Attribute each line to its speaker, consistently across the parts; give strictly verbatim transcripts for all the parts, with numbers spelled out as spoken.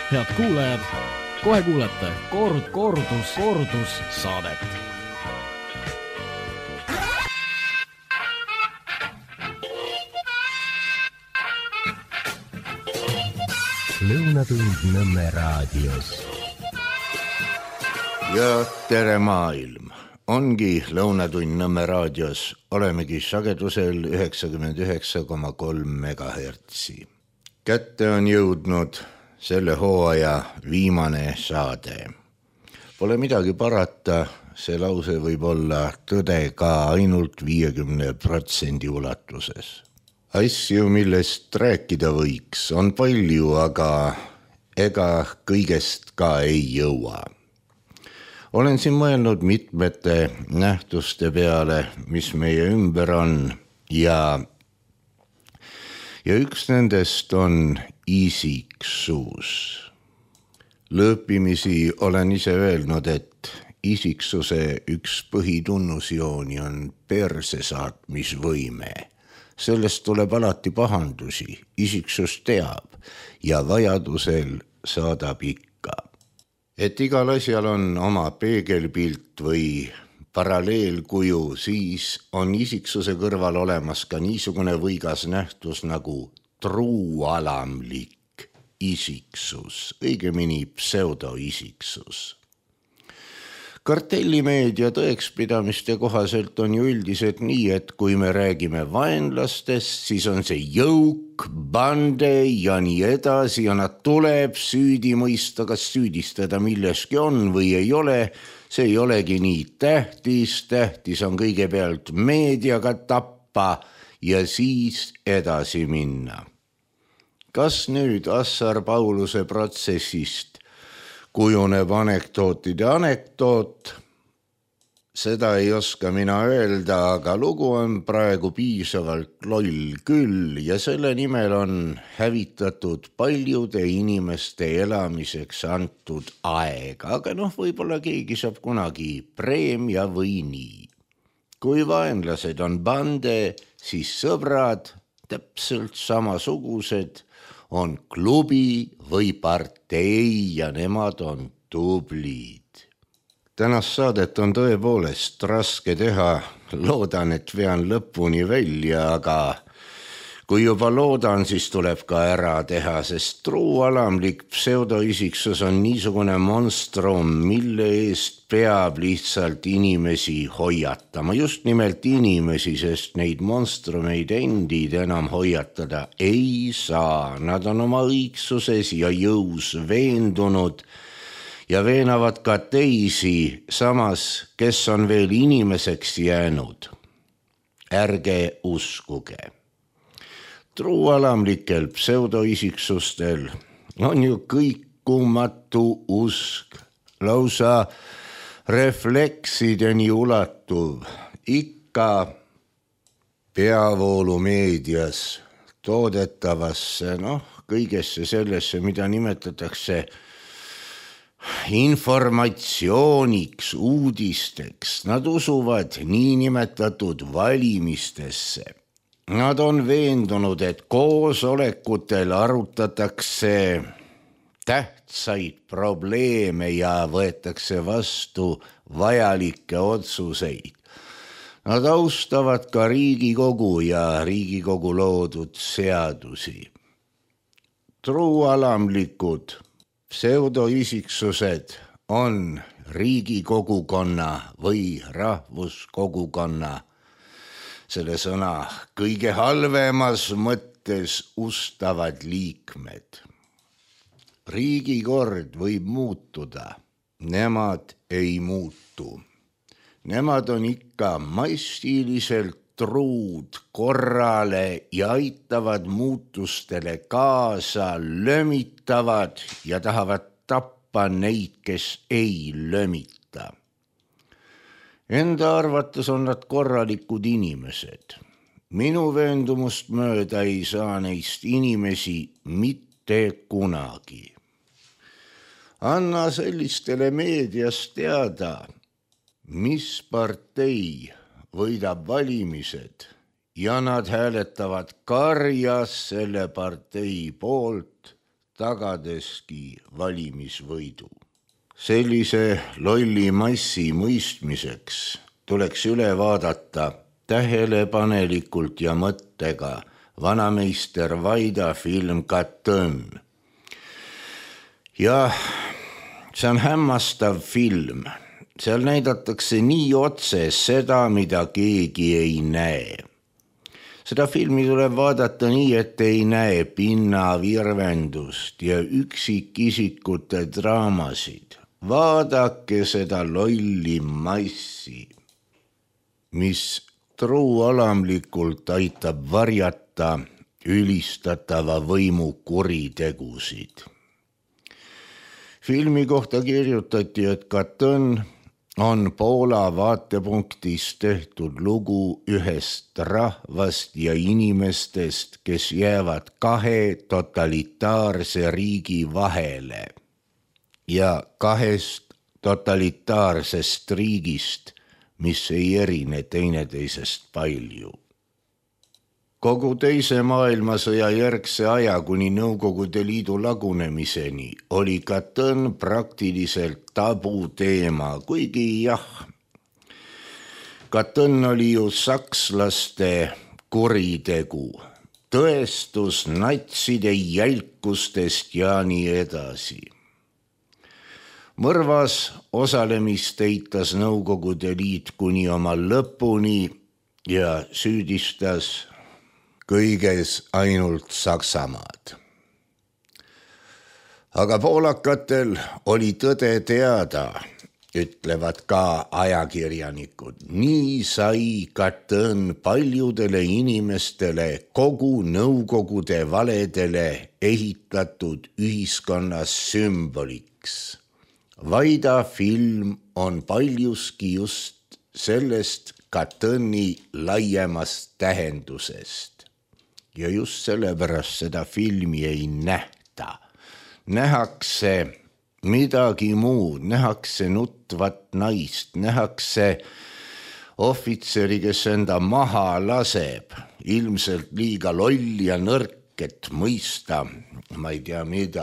Speaker 1: Head kuulajad, kohe kuulete kord, kordus, kordus saadet.
Speaker 2: Lõunatund Nõmme raadios.
Speaker 3: Ja tere maailm. Ongi Lõunatund Nõmme raadios. Olemegi sagedusel üheksakümmend üheksa koma kolm megahertsi. Kätte on jõudnud selle hooaja viimane saade. Pole midagi parata, see lause võib olla tõde ka ainult viiekümne protsendi ulatuses. Asju, millest rääkida võiks, on palju, aga ega kõigest ka ei jõua. Olen siin mõelnud mitmete nähtuste peale, mis meie ümber on ja, ja üks nendest on isiksus. Lõõpimisi olen ise öelnud, et isiksuse üks põhitunnusjooni on perse saatmisvõime. Sellest tuleb alati pahandusi, isiksus teab ja vajadusel saadab ikka. Et igal asjal on oma peegelpilt või paralleelkuju, siis on isiksuse kõrval olemas ka niisugune võigas nähtus nagu truualamlik isiksus, õigemini pseudoisiksus. Kartellimeedia tõekspidamiste kohaselt on ju üldiselt nii, et kui me räägime vaenlastest, siis on see jõuk, bande ja nii edasi ja nad tuleb süüdi mõista, kas süüdistada milleski on või ei ole. See ei olegi nii tähtis, tähtis on kõigepealt meediaga tappa ja siis edasi minna. Kas nüüd Assar Pauluse protsessist kujuneb anekdootide anekdoot? Seda ei oska mina öelda, aga lugu on praegu piisavalt loll küll ja selle nimel on hävitatud paljude inimeste elamiseks antud aeg. Aga noh, võib-olla keegi saab kunagi preemia või nii. Kui vaenlased on bande, siis sõbrad, täpselt samasugused, on klubi või partei ja nemad on tublid. Tänast saadet on tõepoolest raske teha, loodan, et vean lõpuni välja, aga kui juba loodan, siis tuleb ka ära teha, sest truualamlik pseudoisiksus on niisugune monstrum, mille eest peab lihtsalt inimesi hoiatama. Just nimelt inimesi, sest neid monstrumeid endid enam hoiatada ei saa. Nad on oma õigsuses ja jõus veendunud ja veenavad ka teisi, samas kes on veel inimeseks jäänud. Ärge uskuge. Truualamlikel pseudoisiksustel on ju kõikumatu usk, lausa refleksideni ulatuv, ikka peavoolumeedias toodetavasse, noh, kõigesse sellesse, mida nimetatakse informatsiooniks, uudisteks. Nad usuvad niinimetatud valimistesse. Nad on veendunud, et koosolekutel arutatakse tähtsaid probleeme ja võetakse vastu vajalikke otsuseid. Nad austavad ka Riigikogu ja Riigikogu loodud seadusi. Truualamlikud pseudoisiksused on riigikogukonna või rahvuskogukonna selle sõna kõige halvemas mõttes ustavad liikmed. Riigikord võib muutuda, nemad ei muutu. Nemad on ikka massiliselt truud korrale ja aitavad muutustele kaasa, lömitavad ja tahavad tappa neid, kes ei lömita. Enda arvates on nad korralikud inimesed. Minu veendumust mööda ei saa neist inimesi mitte kunagi. Anna sellistele meedias teada, mis partei võidab valimised ja nad hääletavad karjas selle partei poolt, tagadeski valimisvõidu. Sellise lolli massi mõistmiseks tuleks üle vaadata tähelepanelikult ja mõttega vanameister Vaida film Katõn. Ja see on hämmastav film. Seal näidatakse nii otse seda, mida keegi ei näe. Seda filmi tuleb vaadata nii, et ei näe pinnavirvendust ja üksikisikute draamasid. Vaadake seda lolli massi, mis truualamlikult aitab varjata ülistatava võimu kuritegusid. Filmi kohta kirjutati, et Katõn on Poola vaatepunktist tehtud lugu ühest rahvast ja inimestest, kes jäävad kahe totalitaarse riigi vahele ja kahest totalitaarsest riigist, mis ei erine teineteisest palju. Kogu teise maailmasõja järgse aja kuni Nõukogude Liidu lagunemiseni oli Katõn praktiliselt tabuteema, kuigi jah, Katõn oli ju sakslaste kuritegu, tõestus natside jälkustest ja nii edasi. Mõrvas osalemist eitas Nõukogude Liit kuni oma lõpuni ja süüdistas kõiges ainult Saksamaad. Aga poolakatel oli tõde teada, ütlevad ka ajakirjanikud. Nii sai Katõn paljudele inimestele kogu Nõukogude valedele ehitatud ühiskonnas sümboliks. Vaida film on paljuski just sellest Katõni laiemast tähendusest. Ja just sellepärast seda filmi ei nähta. Nähakse midagi muud, nähakse nutvat naist, nähakse ohvitseri, kes enda maha laseb, ilmselt liiga loll ja nõrk, et mõista, ma ei tea mida.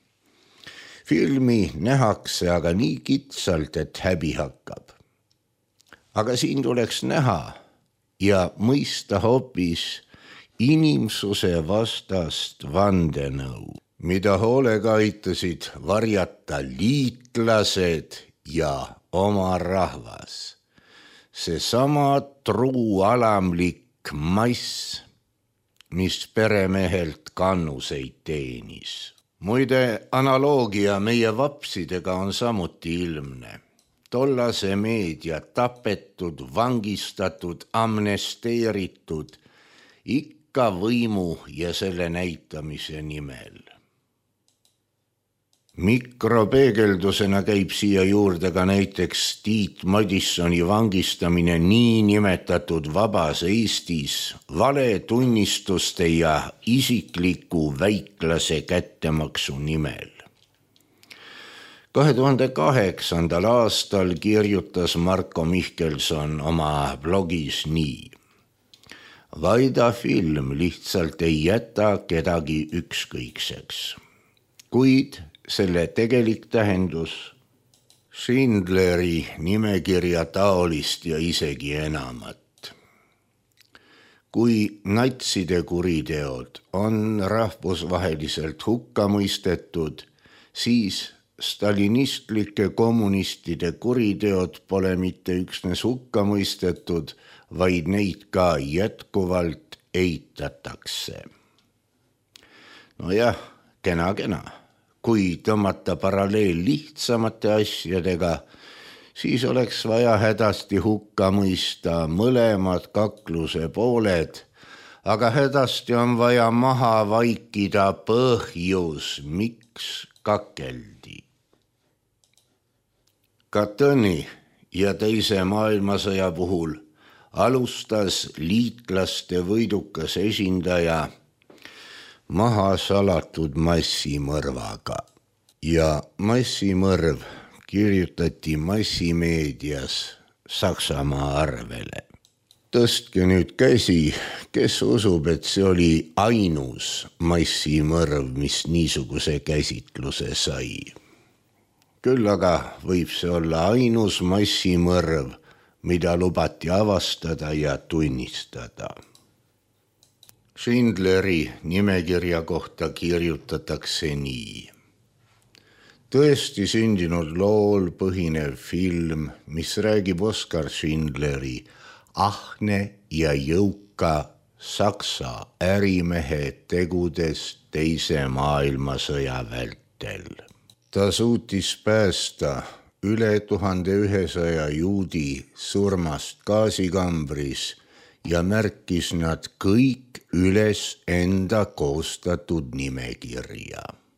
Speaker 3: Filmi nähakse aga nii kitsalt, et häbi hakkab. Aga siin tuleks näha ja mõista hoopis inimsuse vastast vandenõu, mida hoolega aitasid varjata liitlased ja oma rahvas. See sama truualamlik mass, mis peremehelt kannuseid teenis. Muide, analoogia meie vapsidega on samuti ilmne. Tollase meedia tapetud, vangistatud, amnesteeritud, ikka võimu ja selle näitamise nimel. Mikropeegeldusena käib siia juurde ka näiteks Tiit Madissoni vangistamine nii nimetatud vabas Eestis valetunnistuste ja isikliku väiklase kättemaksu nimel. kahe tuhande kaheksandal aastal kirjutas Marko Mihkelson oma blogis nii. Vaida film lihtsalt ei jäta kedagi ükskõikseks, kuid selle tegelik tähendus Schindleri nimekirja taolist ja isegi enamat. Kui natside kuriteod on rahvusvaheliselt hukka mõistetud, siis stalinistlike kommunistide kuriteod pole mitte üksnes hukka mõistetud, vaid neid ka jätkuvalt eitatakse. Nojah, kena-kena. Kui tõmmata paralleel lihtsamate asjadega, siis oleks vaja hädasti hukka mõista mõlemad kakluse pooled, aga hädasti on vaja maha vaikida põhjus, miks kakeldi. Katõni ja teise maailmasõja puhul alustas liitlaste võidukas esindaja maha salatud massimõrvaga ja massimõrv kirjutati massimeedias Saksamaa arvele. tõstke nüüd käsi, kes usub, et see oli ainus massimõrv, mis niisuguse käsitluse sai. Küll aga võib see olla ainus massimõrv, mida lubati avastada ja tunnistada. Schindleri nimekirja kohta kirjutatakse nii. Tõesti sündinud lool põhinev film, mis räägib Oskar Schindleri ahne ja jõuka Saksa ärimehe tegudest teise maailmasõja vältel. Ta suutis päästa üle tuhande ühesaja juudi surmast gaasikambris ja märkis nad kõik üles enda koostatud nimekirja.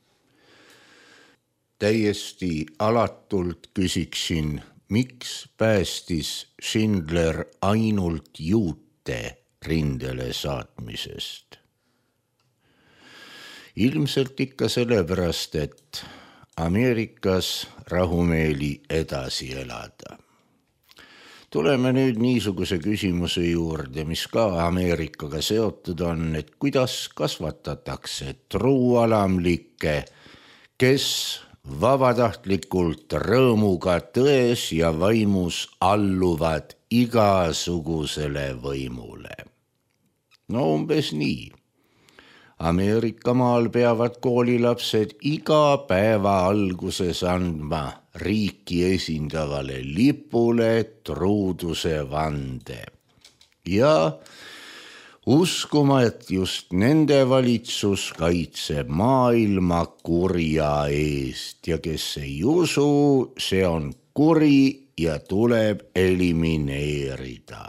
Speaker 3: Täiesti alatult küsiksin, miks päästis Schindler ainult juute rindele saatmisest? Ilmselt ikka sellepärast, et Ameerikas rahumeeli edasi elada. Tuleme nüüd niisuguse küsimuse juurde, mis ka Ameerikaga seotud on, et kuidas kasvatatakse truualamlikke, kes vabatahtlikult rõõmuga tões ja vaimus alluvad igasugusele võimule. No umbes nii. Ameerika maal peavad koolilapsed iga päeva alguses andma riiki esindavale lipule truuduse vande. Ja uskuma, et just nende valitsus kaitseb maailma kurja eest ja kes ei usu, see on kuri ja tuleb elimineerida.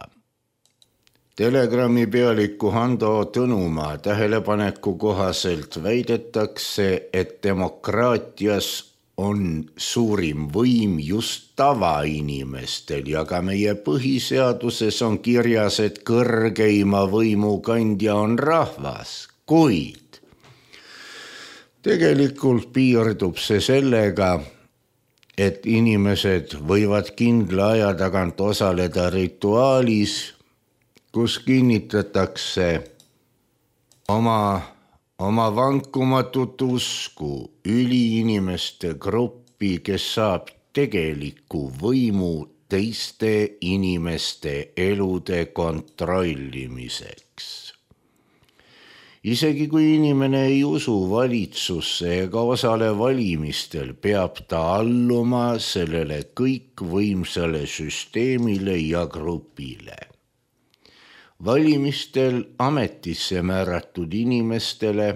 Speaker 3: Telegrami pealiku Hando Tõnumaa tähelepaneku kohaselt väidetakse, et demokraatias on suurim võim just tavainimestel ja ka meie põhiseaduses on kirjas, et kõrgeima võimu kandja on rahvas, kuid tegelikult piirdub see sellega, et inimesed võivad kindla aja tagant osaleda rituaalis, kus kinnitatakse oma, oma vankumatut usku üliinimeste gruppi, kes saab tegeliku võimu teiste inimeste elude kontrollimiseks. Isegi kui inimene ei usu valitsusse ega osale valimistel, peab ta alluma sellele kõikvõimsale süsteemile ja grupile. Valimistel ametisse määratud inimestele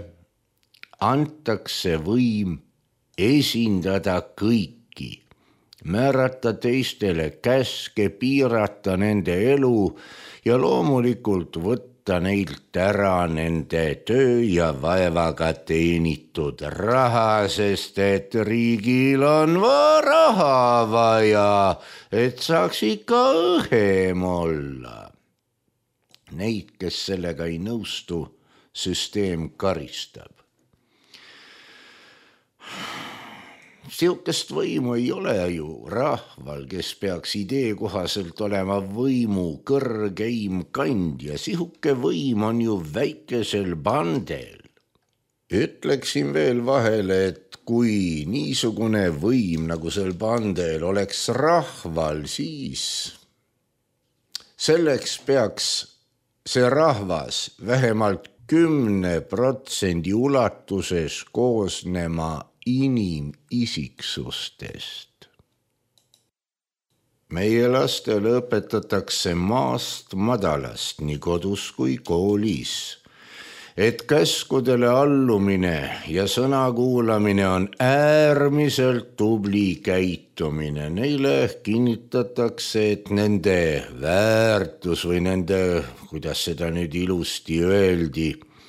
Speaker 3: antakse võim esindada kõiki, määrata teistele käske, piirata nende elu ja loomulikult võtta neilt ära nende töö ja vaevaga teenitud raha, sest et riigil on raha vaja, et saaks ikka õhem olla. Neid, kes sellega ei nõustu, süsteem karistab. Siukest võimu ei ole ju rahval, kes peaks idee kohaselt olema võimu kõrgeim kandja. Sihuke võim on ju väikesel bandel. Ütleksin veel vahele, et kui niisugune võim nagu sel bandel oleks rahval, siis selleks peaks see rahvas vähemalt kümne protsendi ulatuses koosnema inimisiksustest. Meie lastele õpetatakse maast madalast nii kodus kui koolis, et käskudele allumine ja sõna kuulamine on äärmiselt tubli käitumine. Neile kinnitatakse, et nende väärtus või nende, kuidas seda nüüd ilusti öeldi,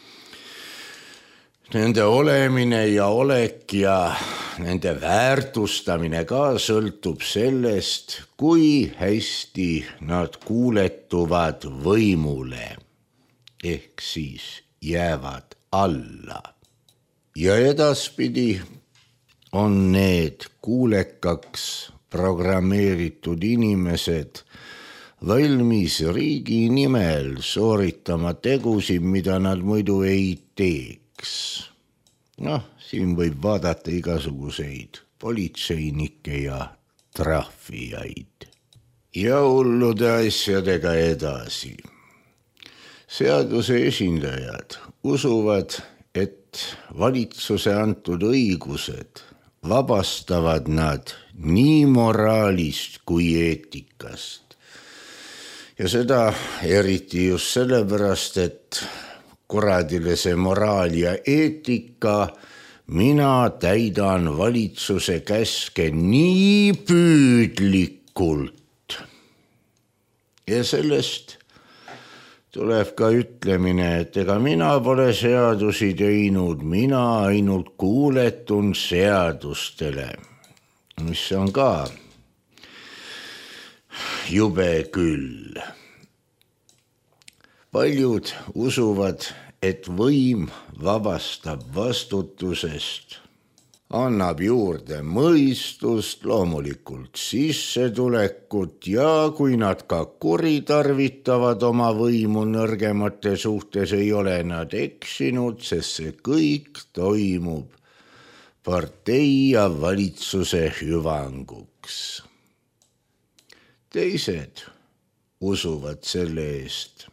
Speaker 3: nende olemine ja olek ja nende väärtustamine ka sõltub sellest, kui hästi nad kuuletuvad võimule ehk siis jäävad alla. Ja edaspidi on need kuulekaks programmeeritud inimesed valmis riigi nimel sooritama tegusid, mida nad muidu ei teeks. Noh, siin võib vaadata igasuguseid politseinikke ja trahvijaid. Ja hullude asjadega edasi. Seaduse esindajad usuvad, et valitsuse antud õigused vabastavad nad nii moraalist kui eetikast. Ja seda eriti just sellepärast, et kuradile see moraal ja eetika, mina täidan valitsuse käske nii püüdlikult. Ja sellest tuleb ka ütlemine, et ega mina pole seadusi teinud, mina ainult kuuletun seadustele, mis on ka jube küll. Paljud usuvad, et võim vabastab vastutusest, annab juurde mõistust, loomulikult sissetulekut ja kui nad ka kuritarvitavad oma võimu nõrgemate suhtes, ei ole nad eksinud, sest see kõik toimub partei ja valitsuse hüvanguks. Teised usuvad selle eest,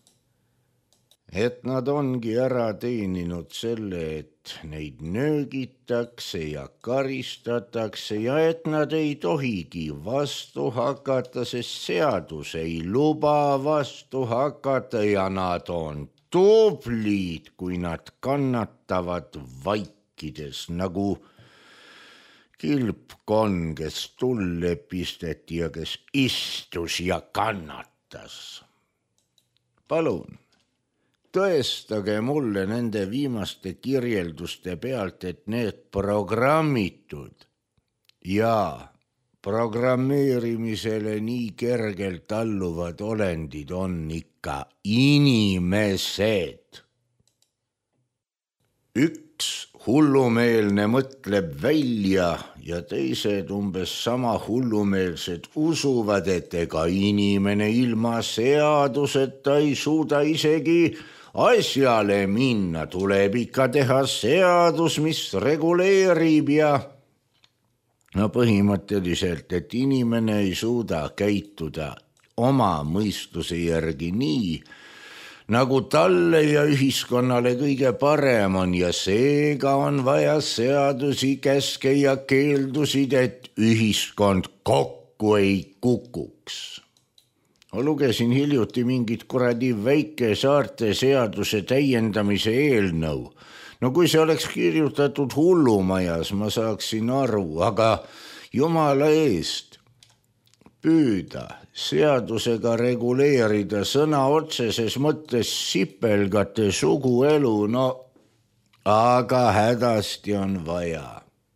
Speaker 3: et nad ongi ära teeninud selle, et neid nöögitakse ja karistatakse ja et nad ei tohigi vastu hakata, sest seadus ei luba vastu hakata ja nad on tublid, kui nad kannatavad vaikides, nagu kilpkonn, kes tulle pisteti ja kes istus ja kannatas. Palun. Tõestage mulle nende viimaste kirjelduste pealt, et need programmitud ja programmeerimisele nii kergelt alluvad olendid on ikka inimesed. Üks hullumeelne mõtleb välja ja teised umbes sama hullumeelsed usuvad, et ega inimene ilma seaduseta ei suuda isegi asjale minna, tuleb ikka teha seadus, mis reguleerib ja no põhimõtteliselt, et inimene ei suuda käituda oma mõistuse järgi nii, nagu talle ja ühiskonnale kõige parem on ja seega on vaja seadusi, käske ja keeldusid, et ühiskond kokku ei kukuks. Lugesin hiljuti mingit kuradi väikesaarte seaduse täiendamise eelnõu. No kui see oleks kirjutatud hullumajas, ma saaksin aru, aga jumala eest püüda seadusega reguleerida sõna otseses mõttes sipelgate suguelu, no aga hädasti on vaja.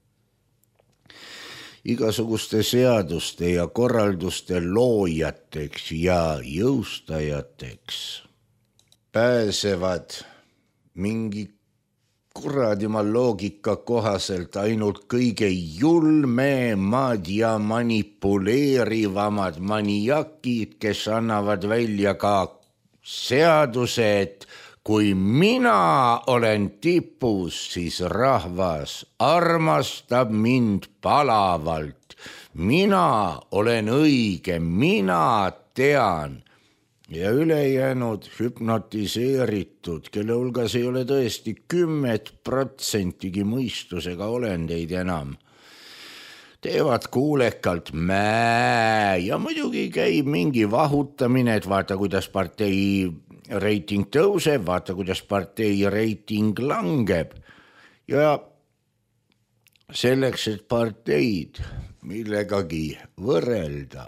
Speaker 3: Igasuguste seaduste ja korralduste loojateks ja jõustajateks pääsevad mingi kuradima loogika kohaselt ainult kõige julmemad ja manipuleerivamad maniakid, kes annavad välja ka seaduse, et kui mina olen tipus, siis rahvas armastab mind palavalt. Mina olen õige, mina tean. Ja ülejäänud hüpnotiseeritud, kelle hulgas ei ole tõesti kümmet protsentigi mõistusega olendeid enam, teevad kuulekalt mää ja muidugi käib mingi vahutamine, et vaata, kuidas partei reiting tõuseb, vaata, kuidas partei reiting langeb. Ja selleks, et parteid millegagi võrrelda,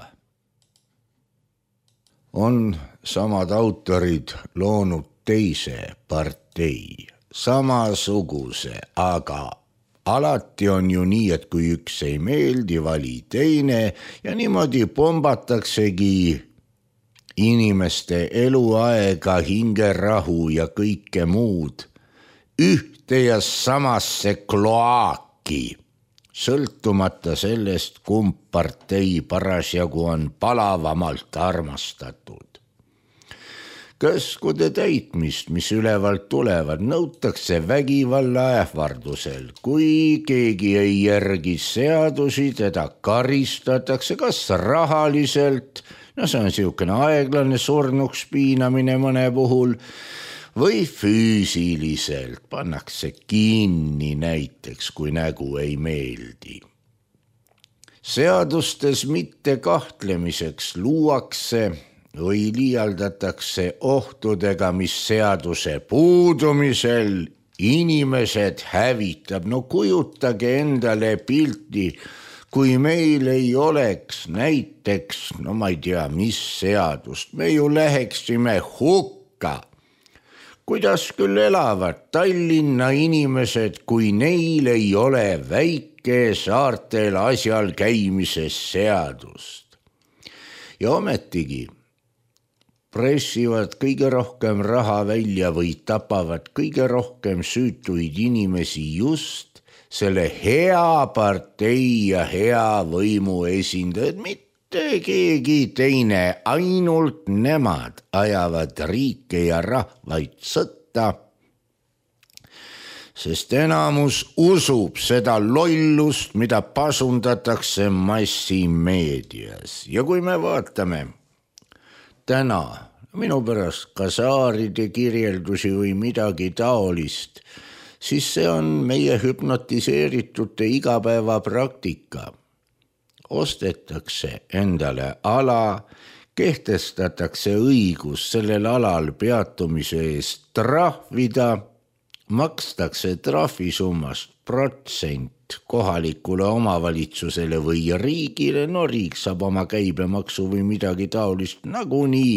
Speaker 3: on samad autorid loonud teise partei, samasuguse, aga alati on ju nii, et kui üks ei meeldi, vali teine ja niimoodi pombataksegi inimeste eluaega, hingerahu ja kõike muud ühte ja samasse kloaaki. sõltumata sellest, kumb partei parasjagu on palavamalt armastatud. Käskude täitmist, mis ülevalt tulevad, nõutakse vägivalla ähvardusel. Kui keegi ei järgi seadusi, teda karistatakse kas rahaliselt, no see on siukene aeglane surnuks piinamine mõne puhul, või füüsiliselt pannakse kinni näiteks, kui nägu ei meeldi. Seadustes mitte kahtlemiseks luuakse või liialdatakse ohtudega, mis seaduse puudumisel inimesed hävitab. No kujutage endale pilti, kui meil ei oleks näiteks, no ma ei tea, mis seadust, me ju läheksime hukka. Kuidas küll elavad Tallinna inimesed, kui neil ei ole väike saartel asjal käimises seadust? Ja ometigi pressivad kõige rohkem raha välja või tapavad kõige rohkem süütuid inimesi just selle hea partei ja hea võimu esindajad, mitte keegi teine, ainult nemad ajavad riike ja rahvaid sõtta, sest enamus usub seda lollust, mida pasundatakse massimeedias. Ja kui me vaatame täna minu pärast kasaaride kirjeldusi või midagi taolist, siis see on meie hüpnotiseeritute igapäevapraktika. Ostetakse endale ala, kehtestatakse õigus sellel alal peatumise eest trahvida, makstakse trahvisummast protsent kohalikule omavalitsusele või riigile, no riik saab oma käibemaksu või midagi taolist nagunii.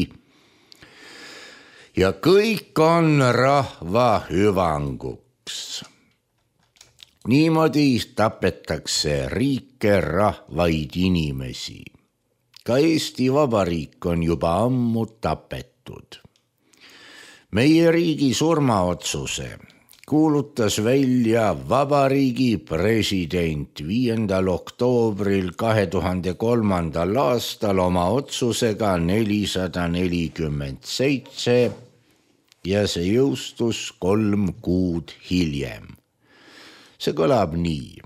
Speaker 3: Ja kõik on rahva hüvanguks. Niimoodi tapetakse riike, rahvaid, inimesi. Ka Eesti Vabariik on juba ammu tapetud. Meie riigi surmaotsuse kuulutas välja Vabariigi president viiendal oktoobril kahe tuhande kolmandal aastal oma otsusega nelisada nelikümmend seitse ja see jõustus kolm kuud hiljem. See kõlab nii.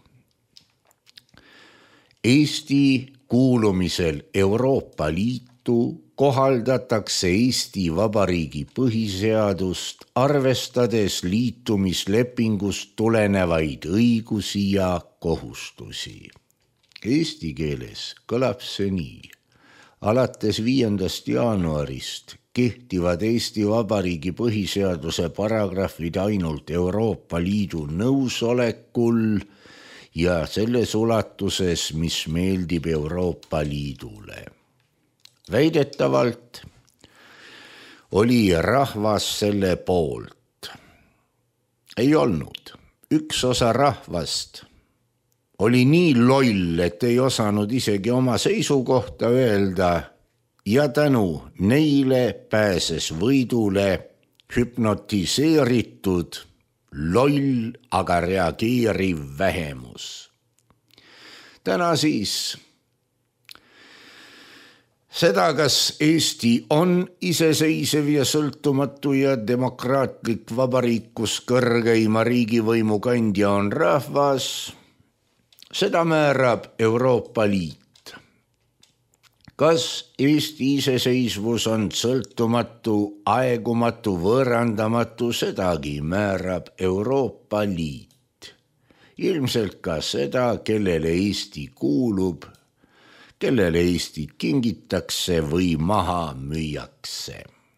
Speaker 3: Eesti kuulumisel Euroopa Liitu kohaldatakse Eesti Vabariigi põhiseadust, arvestades liitumislepingust tulenevaid õigusi ja kohustusi. Eesti keeles kõlab see nii. Alates viiendast jaanuarist kehtivad Eesti Vabariigi põhiseaduse paragrahvid ainult Euroopa Liidu nõusolekul ja selles ulatuses, mis meeldib Euroopa Liidule. Väidetavalt oli rahvas selle poolt. Ei olnud. Üks osa rahvast oli nii loll, et ei osanud isegi oma seisukohta öelda ja tänu neile pääses võidule hüpnotiseeritud, loll, aga reageeriv vähemus. Täna siis seda, kas Eesti on iseseisev ja sõltumatu ja demokraatlik vabariik, kus kõrgeima riigivõimu kandja on rahvas, seda määrab Euroopa Liit. Kas Eesti iseseisvus on sõltumatu, aegumatu, võõrandamatu, sedagi määrab Euroopa Liit. Ilmselt ka seda, kellele Eesti kuulub, kellele Eestit kingitakse või maha müüakse.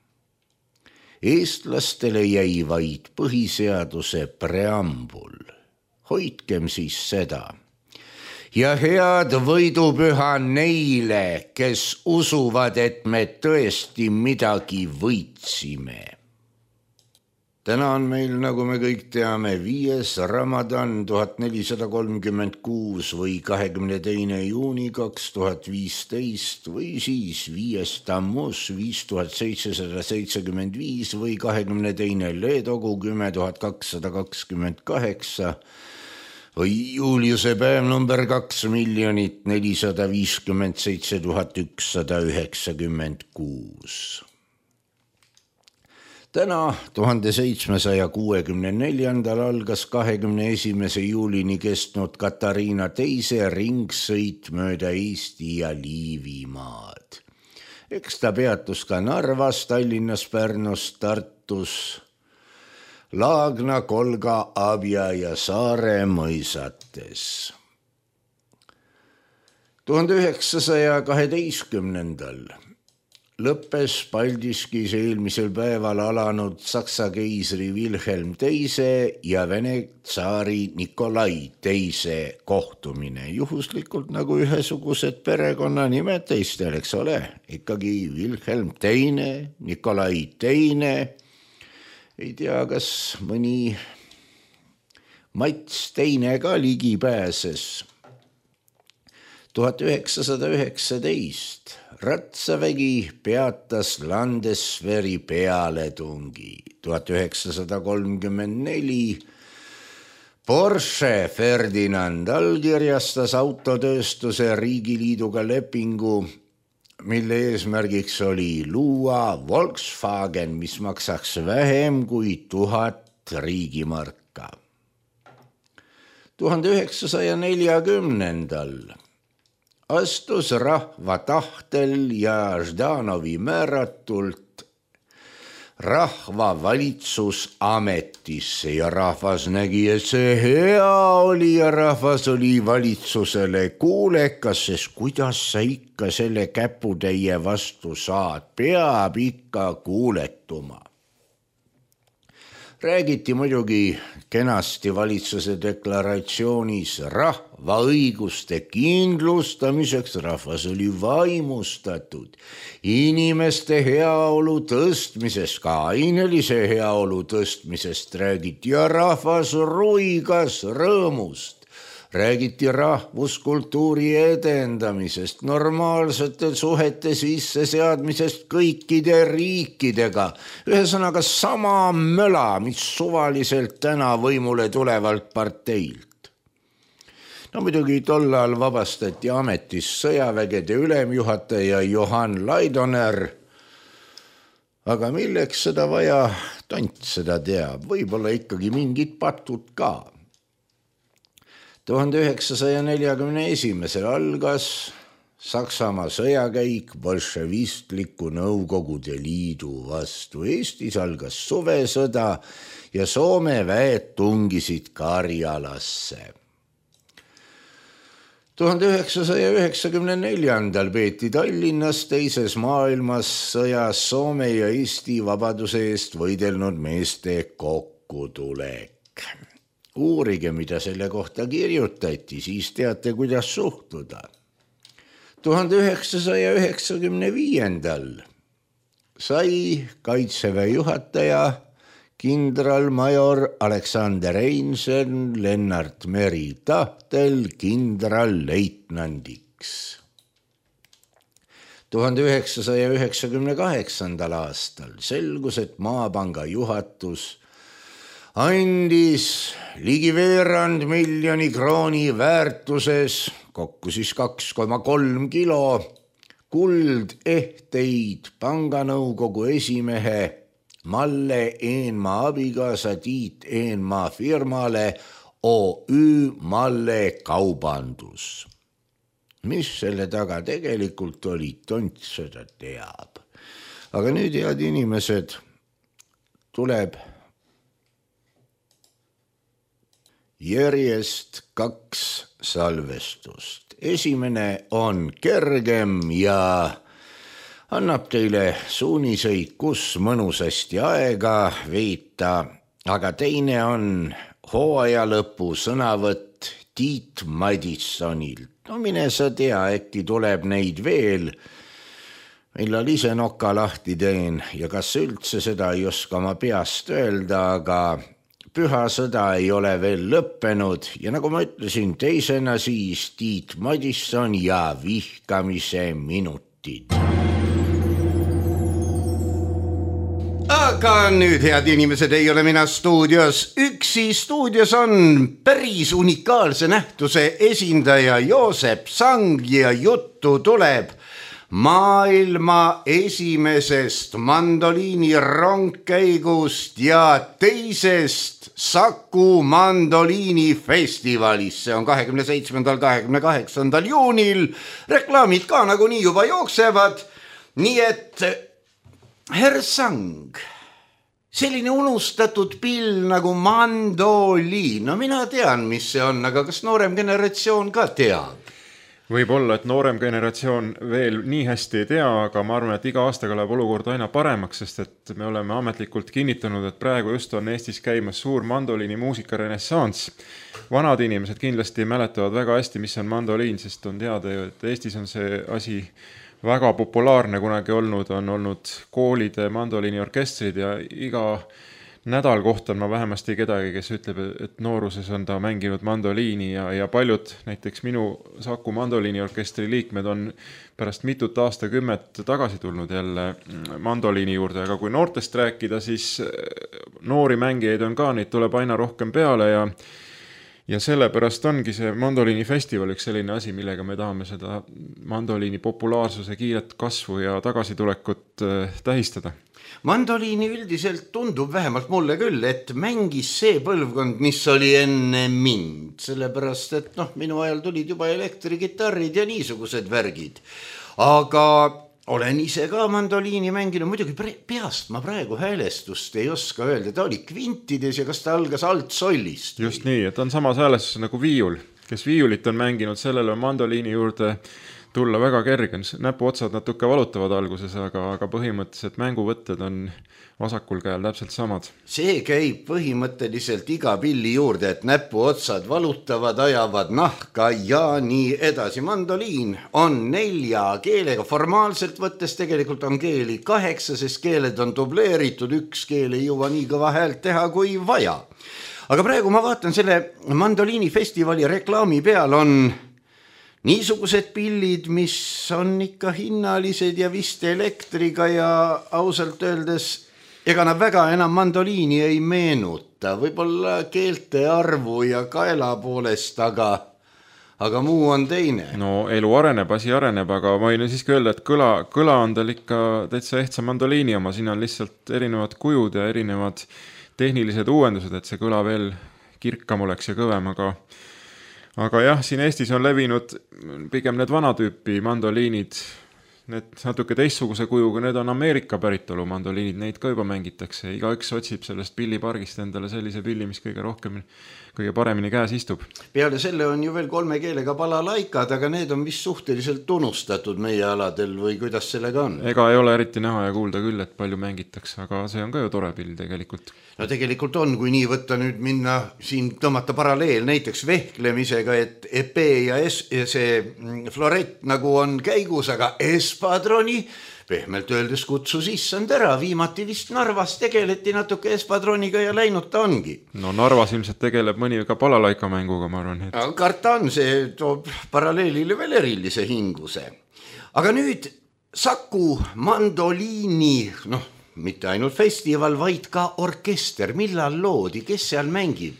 Speaker 3: Eestlastele jäi vaid põhiseaduse preambul. Hoidkem siis seda. Ja head võidupüha neile, kes usuvad, et me tõesti midagi võitsime. Täna on meil, nagu me kõik teame, viies Ramadan tuhat nelisada kolmkümmend kuus või kahekümne teine juuni kaks tuhat viisteist või siis viies Tammuz viis tuhat seitsesada seitsekümmend viis või kahekümne teine Leedogu kümme tuhat kakssada kakskümmend kaheksa või Juliuse päev number kaks miljonit nelisada viiskümmend seitse tuhat ükssada üheksakümmend kuus. Täna tuhande seitsmesaja kuuekümne neljandal algas kahekümne esimese juulini kestnud Katariina teise ringsõit mööda Eesti ja Liivimaad. Eks ta peatus ka Narvas, Tallinnas, Pärnus, Tartus, Laagna, Kolga, Abja ja Saare mõisates. tuhande üheksasaja kaheteistkümnendal lõppes Paldiskis eelmisel päeval alanud Saksa keisri Wilhelm teise ja Vene tsaari Nikolai teise kohtumine. Juhuslikult nagu ühesugused perekonnanimed teistel, eks ole, ikkagi Wilhelm teine, Nikolai teine. Ei tea, kas mõni Mats teine ka ligi pääses. tuhat üheksasada üheksateist Ratsavägi peatas Landesveri pealetungi. tuhat üheksasada kolmkümmend neli Porsche Ferdinand allkirjastas autotööstuse riigiliiduga lepingu, mille eesmärgiks oli luua Volkswagen, mis maksaks vähem kui tuhat riigimarka. tuhande üheksasaja neljakümnendal astus rahva tahtel ja Ždanovi määratult rahva valitsus ametisse ja rahvas nägi, et see hea oli ja rahvas oli valitsusele kuulekas, sest kuidas sa ikka selle käputäie vastu saad, peab ikka kuuletuma. Räägiti muidugi kenasti valitsuse deklaratsioonis rahva õiguste kindlustamiseks, rahvas oli vaimustatud inimeste heaolu tõstmisest, ka ainelise heaolu tõstmisest räägiti ja rahvas ruigas rõõmust. Räägiti rahvuskultuuri edendamisest, normaalsete suhete sisseseadmisest kõikide riikidega. Ühesõnaga sama möla, mis suvaliselt täna võimule tulevalt parteilt. No muidugi tollal vabastati ametis sõjavägede ülemjuhataja Johann Laidoner. Aga milleks seda vaja, tont seda teab, võib-olla ikkagi mingid patud ka. tuhande üheksasaja neljakümne esimesel algas Saksamaa sõjakäik bolševistliku Nõukogude Liidu vastu. Eestis algas suvesõda ja Soome väed tungisid Karjalasse. tuhande üheksasaja üheksakümne neljandal peeti Tallinnas teises maailmassõjas Soome ja Eesti vabaduse eest võidelnud meeste kokkutulek. Uurige, mida selle kohta kirjutati, siis teate, kuidas suhtuda. tuhande üheksasaja üheksakümne viiendal sai Kaitseväe juhataja kindralmajor Aleksander Einsen Lennart Meri tahtel kindralleitnandiks. tuhande üheksasaja üheksakümne kaheksandal aastal selgus, et Maapanga juhatus andis ligi veerand miljoni krooni väärtuses, kokku siis kaks koma kolm kilo, kuldehteid panganõukogu esimehe Malle Eenmaa abikaasa Tiit Eenmaa firmale O Ü Malle Kaubandus. Mis selle taga tegelikult oli, tont seda teab. Aga nüüd, head inimesed, tuleb järjest kaks salvestust. Esimene on kergem ja annab teile suuniseid, kus mõnusasti aega veeta, aga teine on hooaja lõpu sõnavõtt Tiit Madissonilt. No mine sa tea, äkki tuleb neid veel, millal ise noka lahti teen ja kas üldse seda ei oska ma peast öelda, aga püha sõda ei ole veel lõppenud ja nagu ma ütlesin, teisena siis Tiit Madisson ja vihkamise minutid. aga nüüd, head inimesed, ei ole mina stuudios üksi. Stuudios on päris unikaalse nähtuse esindaja Joosep Sang ja juttu tuleb maailma esimesest mandoliini rongkäigust ja teisest Saku mandoliini festivalist. See on kahekümne seitsmendal kahekümne kaheksandal juunil. Reklaamid ka nagunii juba jooksevad. Nii et Herr Sang, selline unustatud pill nagu mandoliin. No mina tean, mis see on, aga kas noorem generatsioon ka teab?
Speaker 4: Võib-olla, et noorem generatsioon veel nii hästi ei tea, aga ma arvan, et iga aastaga läheb olukord aina paremaks, sest et me oleme ametlikult kinnitanud, et praegu just on Eestis käimas suur mandoliini muusika renessants. Vanad inimesed kindlasti mäletavad väga hästi, mis on mandoliin, sest on teada ju, et Eestis on see asi väga populaarne kunagi olnud, on olnud koolide mandoliiniorkestrid ja iga nädal kohtan ma vähemasti kedagi, kes ütleb, et nooruses on ta mänginud mandoliini ja, ja paljud, näiteks minu Saku mandoliiniorkestri liikmed on pärast mitut aastakümmet tagasi tulnud jälle mandoliini juurde, aga kui noortest rääkida, siis noori mängijaid on ka, neid tuleb aina rohkem peale ja Ja sellepärast ongi see mandoliini festival üks selline asi, millega me tahame seda mandoliini populaarsuse kiiret kasvu ja tagasitulekut tähistada.
Speaker 3: Mandoliini üldiselt tundub vähemalt mulle küll, et mängis see põlvkond, mis oli enne mind. Sellepärast, et noh, minu ajal tulid juba elektrigitarrid ja niisugused värgid. Aga olen ise ka mandoliini mänginud, muidugi peast ma praegu häälestust ei oska öelda, ta oli kvintides ja kas ta algas alt sollist?
Speaker 4: Just nii, et on samas häälestus nagu viiul, kes viiulit on mänginud, sellele mandoliini juurde tulla väga kerge, näpuotsad natuke valutavad alguses, aga, aga põhimõtteliselt mänguvõtted on vasakul käel täpselt samad.
Speaker 3: See käib põhimõtteliselt iga pilli juurde, et näpuotsad valutavad, ajavad nahka ja nii edasi. Mandoliin on nelja keelega, formaalselt võttes tegelikult on keeli kaheksa, sest keeled on dubleeritud, üks keel ei jõua nii kõva häält teha kui vaja. Aga praegu ma vaatan selle mandoliini festivali reklaami peal on niisugused pillid, mis on ikka hinnalised ja vist elektriga ja ausalt öeldes ega nad väga enam mandoliini ei meenuta. Võib-olla keelte arvu ja kaela poolest, aga, aga muu on teine.
Speaker 4: No elu areneb, asi areneb, aga ma võin siiski öelda, et kõla, kõla on tal ikka täitsa ehtsa mandoliini oma. Siin on lihtsalt erinevad kujud ja erinevad tehnilised uuendused, et see kõla veel kirkam oleks ja kõvem, aga Aga jah, siin Eestis on levinud pigem need vanatüüpi mandoliinid, need natuke teistsuguse kujuga, need on Ameerika päritolu mandoliinid, neid ka juba mängitakse. Igaüks otsib sellest pillipargist endale sellise pilli, mis kõige rohkem, kõige paremini käes istub.
Speaker 3: Peale selle on ju veel kolme keelega balalaikad, aga need on vist suhteliselt unustatud meie aladel või kuidas sellega on?
Speaker 4: Ega ei ole eriti näha ja kuulda küll, et palju mängitakse, aga see on ka ju tore pill tegelikult.
Speaker 3: No tegelikult on, kui nii võtta nüüd minna siin tõmmata paralleel näiteks vehklemisega, et E P ja es, see florett nagu on käigus, aga Espadroni pehmelt öeldes kutsus issand ära. Viimati vist Narvas tegeleti natuke Espadroniga ja läinud ta ongi.
Speaker 4: No Narvas ilmselt tegeleb mõni ka balalaika mänguga, ma arvan. Et...
Speaker 3: Karta on, see toob paralleelile veel erilise hinguse. Aga nüüd Saku mandoliini, noh, mitte ainult festival, vaid ka orkester. Millal loodi, kes seal mängib?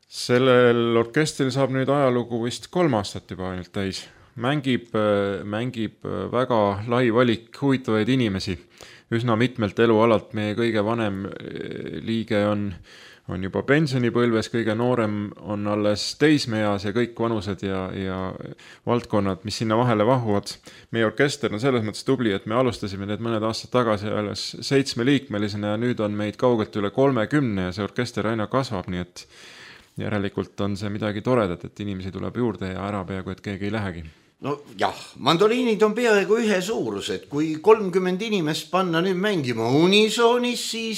Speaker 4: Sellel orkestril saab nüüd ajalugu vist kolm aastat juba ainult täis. Mängib, mängib väga lai valik huvitavaid inimesi. Üsna mitmelt elualalt. Meie kõige vanem liige on, on juba pensionipõlves, kõige noorem on alles teismeeas ja kõik vanused ja, ja valdkonnad, mis sinna vahele vahuvad. Meie orkester on selles mõttes tubli, et me alustasime need mõned aastad tagasi alles seitsmeliikmelisena ja nüüd on meid kaugelt üle kolmekümne ja see orkester aina kasvab, nii et järelikult on see midagi toredat, et inimesi tuleb juurde ja ära peaaegu, et keegi ei lähegi.
Speaker 3: No jah, mandoliinid on peaaegu ühe suurused. Kui kolmkümmend inimest panna nüüd mängima unisoonis, siis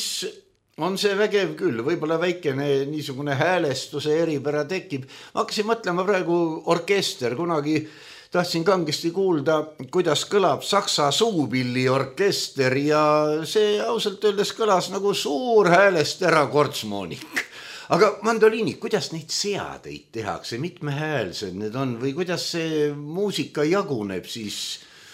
Speaker 3: on see vägev küll. Võib-olla väikene niisugune häälestuse eripära tekib. Ma hakkasin mõtlema praegu orkester. Kunagi tahtsin kangesti kuulda, kuidas kõlab Saksa suupilli orkester ja see ausalt öeldes kõlas nagu suur häälest ära kortsmoonik. Aga mandoliinid, kuidas neid seadeid tehakse, mitmehäälsed need on või kuidas see muusika jaguneb siis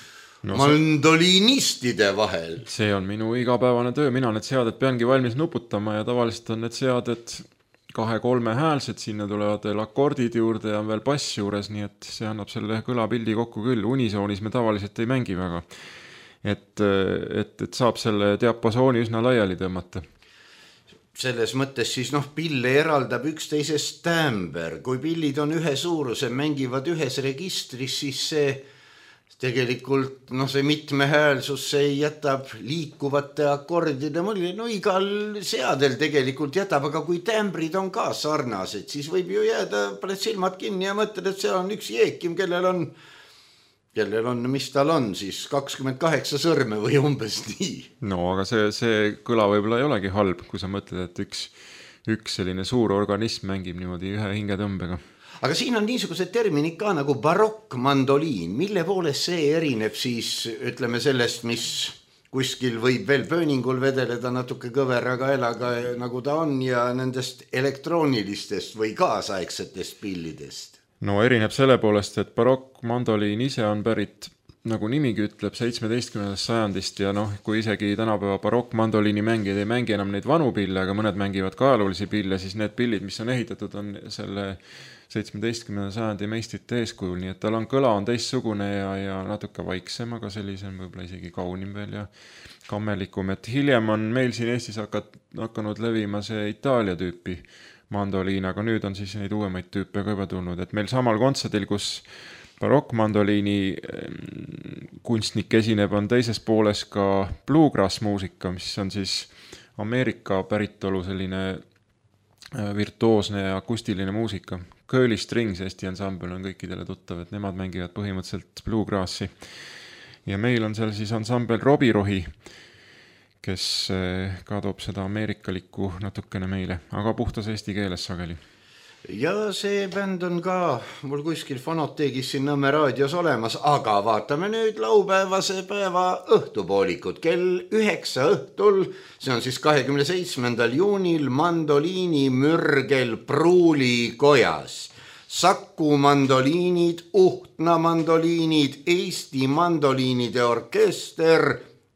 Speaker 3: no, mandoliinistide vahel.
Speaker 4: See on minu igapäevane töö, mina need seaded peangi valmis nuputama ja tavaliselt on need seaded kahe-kolme häälsed, sinna tulevad veel akordid juurde ja on veel bass juures, nii et see annab selle kõlapildi kokku küll. Unisoonis me tavaliselt ei mängi väga, et, et, et saab selle diapasooni üsna laiali tõmmata.
Speaker 3: Selles mõttes siis noh, pille eraldab üksteisest tämber, kui pillid on ühe suuruse, mängivad ühes registris, siis see tegelikult noh, see mitmehäälsus, see jätab liikuvate akordide mulje, no igal seadel tegelikult jätab, aga kui tämbrid on ka sarnased, siis võib ju jääda, paned silmad kinni ja mõtled, et seal on üks jeekim, kellel on kellel on, mis tal on siis, kakskümmend kaheksa sõrme või umbes nii.
Speaker 4: No aga see, see kõla võib-olla ei olegi halb, kui sa mõtled, et üks, üks selline suur organism mängib niimoodi ühe hingetõmbega.
Speaker 3: Aga siin on niisugused terminid ka nagu barokkmandoliin, mille poolest see erineb siis, ütleme sellest, mis kuskil võib veel pööningul vedeleda natuke kõveraga elaga, nagu ta on, ja nendest elektroonilistest või kaasaegsetest pillidest.
Speaker 4: No erineb selle poolest, et barokkmandoliin ise on pärit, nagu nimigi ütleb, seitsmeteistkümnendast sajandist ja noh, kui isegi tänapäeva barokkmandoliini mängijad ei mängi enam neid vanu pille, aga mõned mängivad ka ajaloolisi pille, siis need pillid, mis on ehitatud, on selle seitsmeteistkümnenda sajandi meistrite eeskujul, nii et tal on kõla on teistsugune ja, ja natuke vaiksem, aga sellisem võib-olla isegi kaunim veel ja kammelikum, et hiljem on meil siin Eestis hakat, hakanud levima see Itaalia tüüpi mandoliin, aga nüüd on siis neid uuemaid tüüpe ka juba tulnud, et meil samal kontserdil, kus barokkmandoliini kunstnik esineb, on teises pooles ka bluegrass muusika, mis on siis Ameerika päritolu selline virtuoosne ja akustiline muusika. Curly Strings Eesti ansambel on kõikidele tuttav, et nemad mängivad põhimõtteliselt bluegrassi. Ja meil on seal siis ansambel Robirohi, kes ka toob seda ameerikalikku natukene meile, aga puhtas eesti keeles sageli.
Speaker 3: Ja see bänd on ka mul kuskil fonoteegis siin Nõmme raadios olemas, aga vaatame nüüd laupäevase päeva õhtupoolikut. Kell üheksa õhtul, see on siis kahekümne seitsmendal juunil, mandoliini mürgel Pruuli kojas. Saku mandoliinid, Uhtna mandoliinid, Eesti mandoliinide orkester,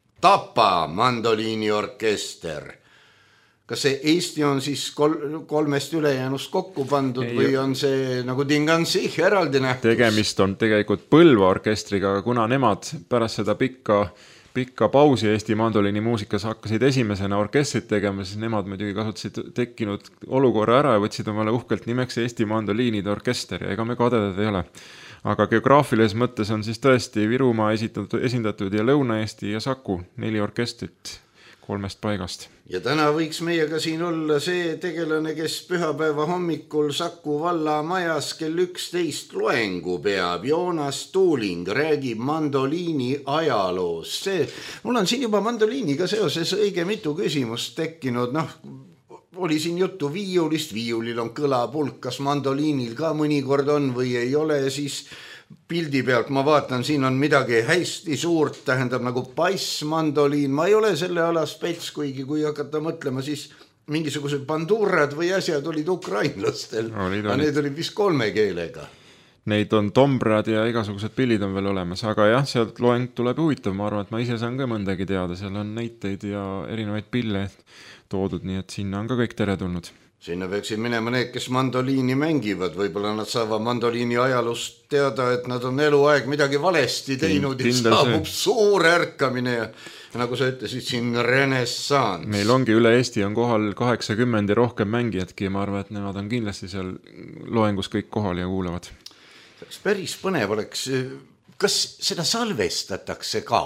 Speaker 3: Tapa mandoliiniorkester. Kas see Eesti on siis kol- kolmest ülejäänust kokku pandud ei, või on see nagu Dingansih eraldi nähtus?
Speaker 4: Tegemist on tegelikult Põlva orkestriga, aga kuna nemad pärast seda pikka, pikka pausi Eesti mandoliini muusikas hakkasid esimesena orkestrit tegema, siis nemad muidugi kasutasid tekkinud olukorra ära ja võtsid omale uhkelt nimeks Eesti mandoliinide orkester ja ega me kadedad ei ole. Aga geograafilises mõttes on siis tõesti Virumaa esitatud, esindatud ja Lõuna-Eesti ja Saku, neli orkestrit kolmest paigast.
Speaker 3: Ja täna võiks meiega siin olla see tegelane, kes pühapäeva hommikul Saku valla majas kell üksteist loengu peab. Joonas Tuuling räägib mandoliini ajaloost. See, mul on siin juba mandoliiniga seoses õige mitu küsimust tekkinud, noh, oli siin juttu viiulist, viiulil on kõlapulk, kas mandoliinil ka mõnikord on või ei ole, siis pildi pealt ma vaatan, siin on midagi hästi suurt, tähendab nagu bassmandoliin, ma ei ole selle ala spets, kuigi kui hakata mõtlema, siis mingisugused bandurad või asjad olid ukrainlastel, aga need olid vist kolme keelega.
Speaker 4: Neid on tombrad ja igasugused pillid on veel olemas, aga jah, sealt loeng tuleb huvitav, ma arvan, et ma ise saan ka mõndagi teada, seal on näiteid ja erinevaid pille toodud, nii et sinna on ka kõik tere tulnud.
Speaker 3: Sinna peaksid minema need, kes mandoliini mängivad, võib-olla nad saavad mandoliini ajalust teada, et nad on eluaeg midagi valesti teinud ja saabub see suur ärkamine ja nagu sa ütlesid, siin renessans.
Speaker 4: Meil ongi üle Eesti on kohal kaheksakümmend ja rohkem mängijatki ja ma arvan, et nemad on kindlasti seal loengus kõik kohal ja kuulavad.
Speaker 3: Päris põnev oleks, kas seda salvestatakse ka?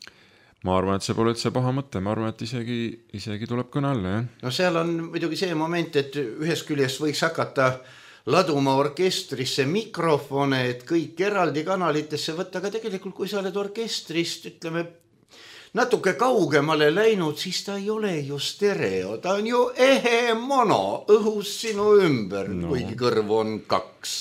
Speaker 4: Ma arvan, et see pole üldse paha mõte, ma arvan, et isegi, isegi tuleb kõne alla, jah.
Speaker 3: No seal on muidugi see moment, et ühest küljest võiks hakata laduma orkestrisse mikrofone, et kõik eraldi kanalitesse võtta, aga tegelikult kui sa oled orkestrist, ütleme, natuke kaugemale läinud, siis ta ei ole ju stereo, ta on ju ehe mono õhus sinu ümber, no. Kuigi kõrvu on kaks.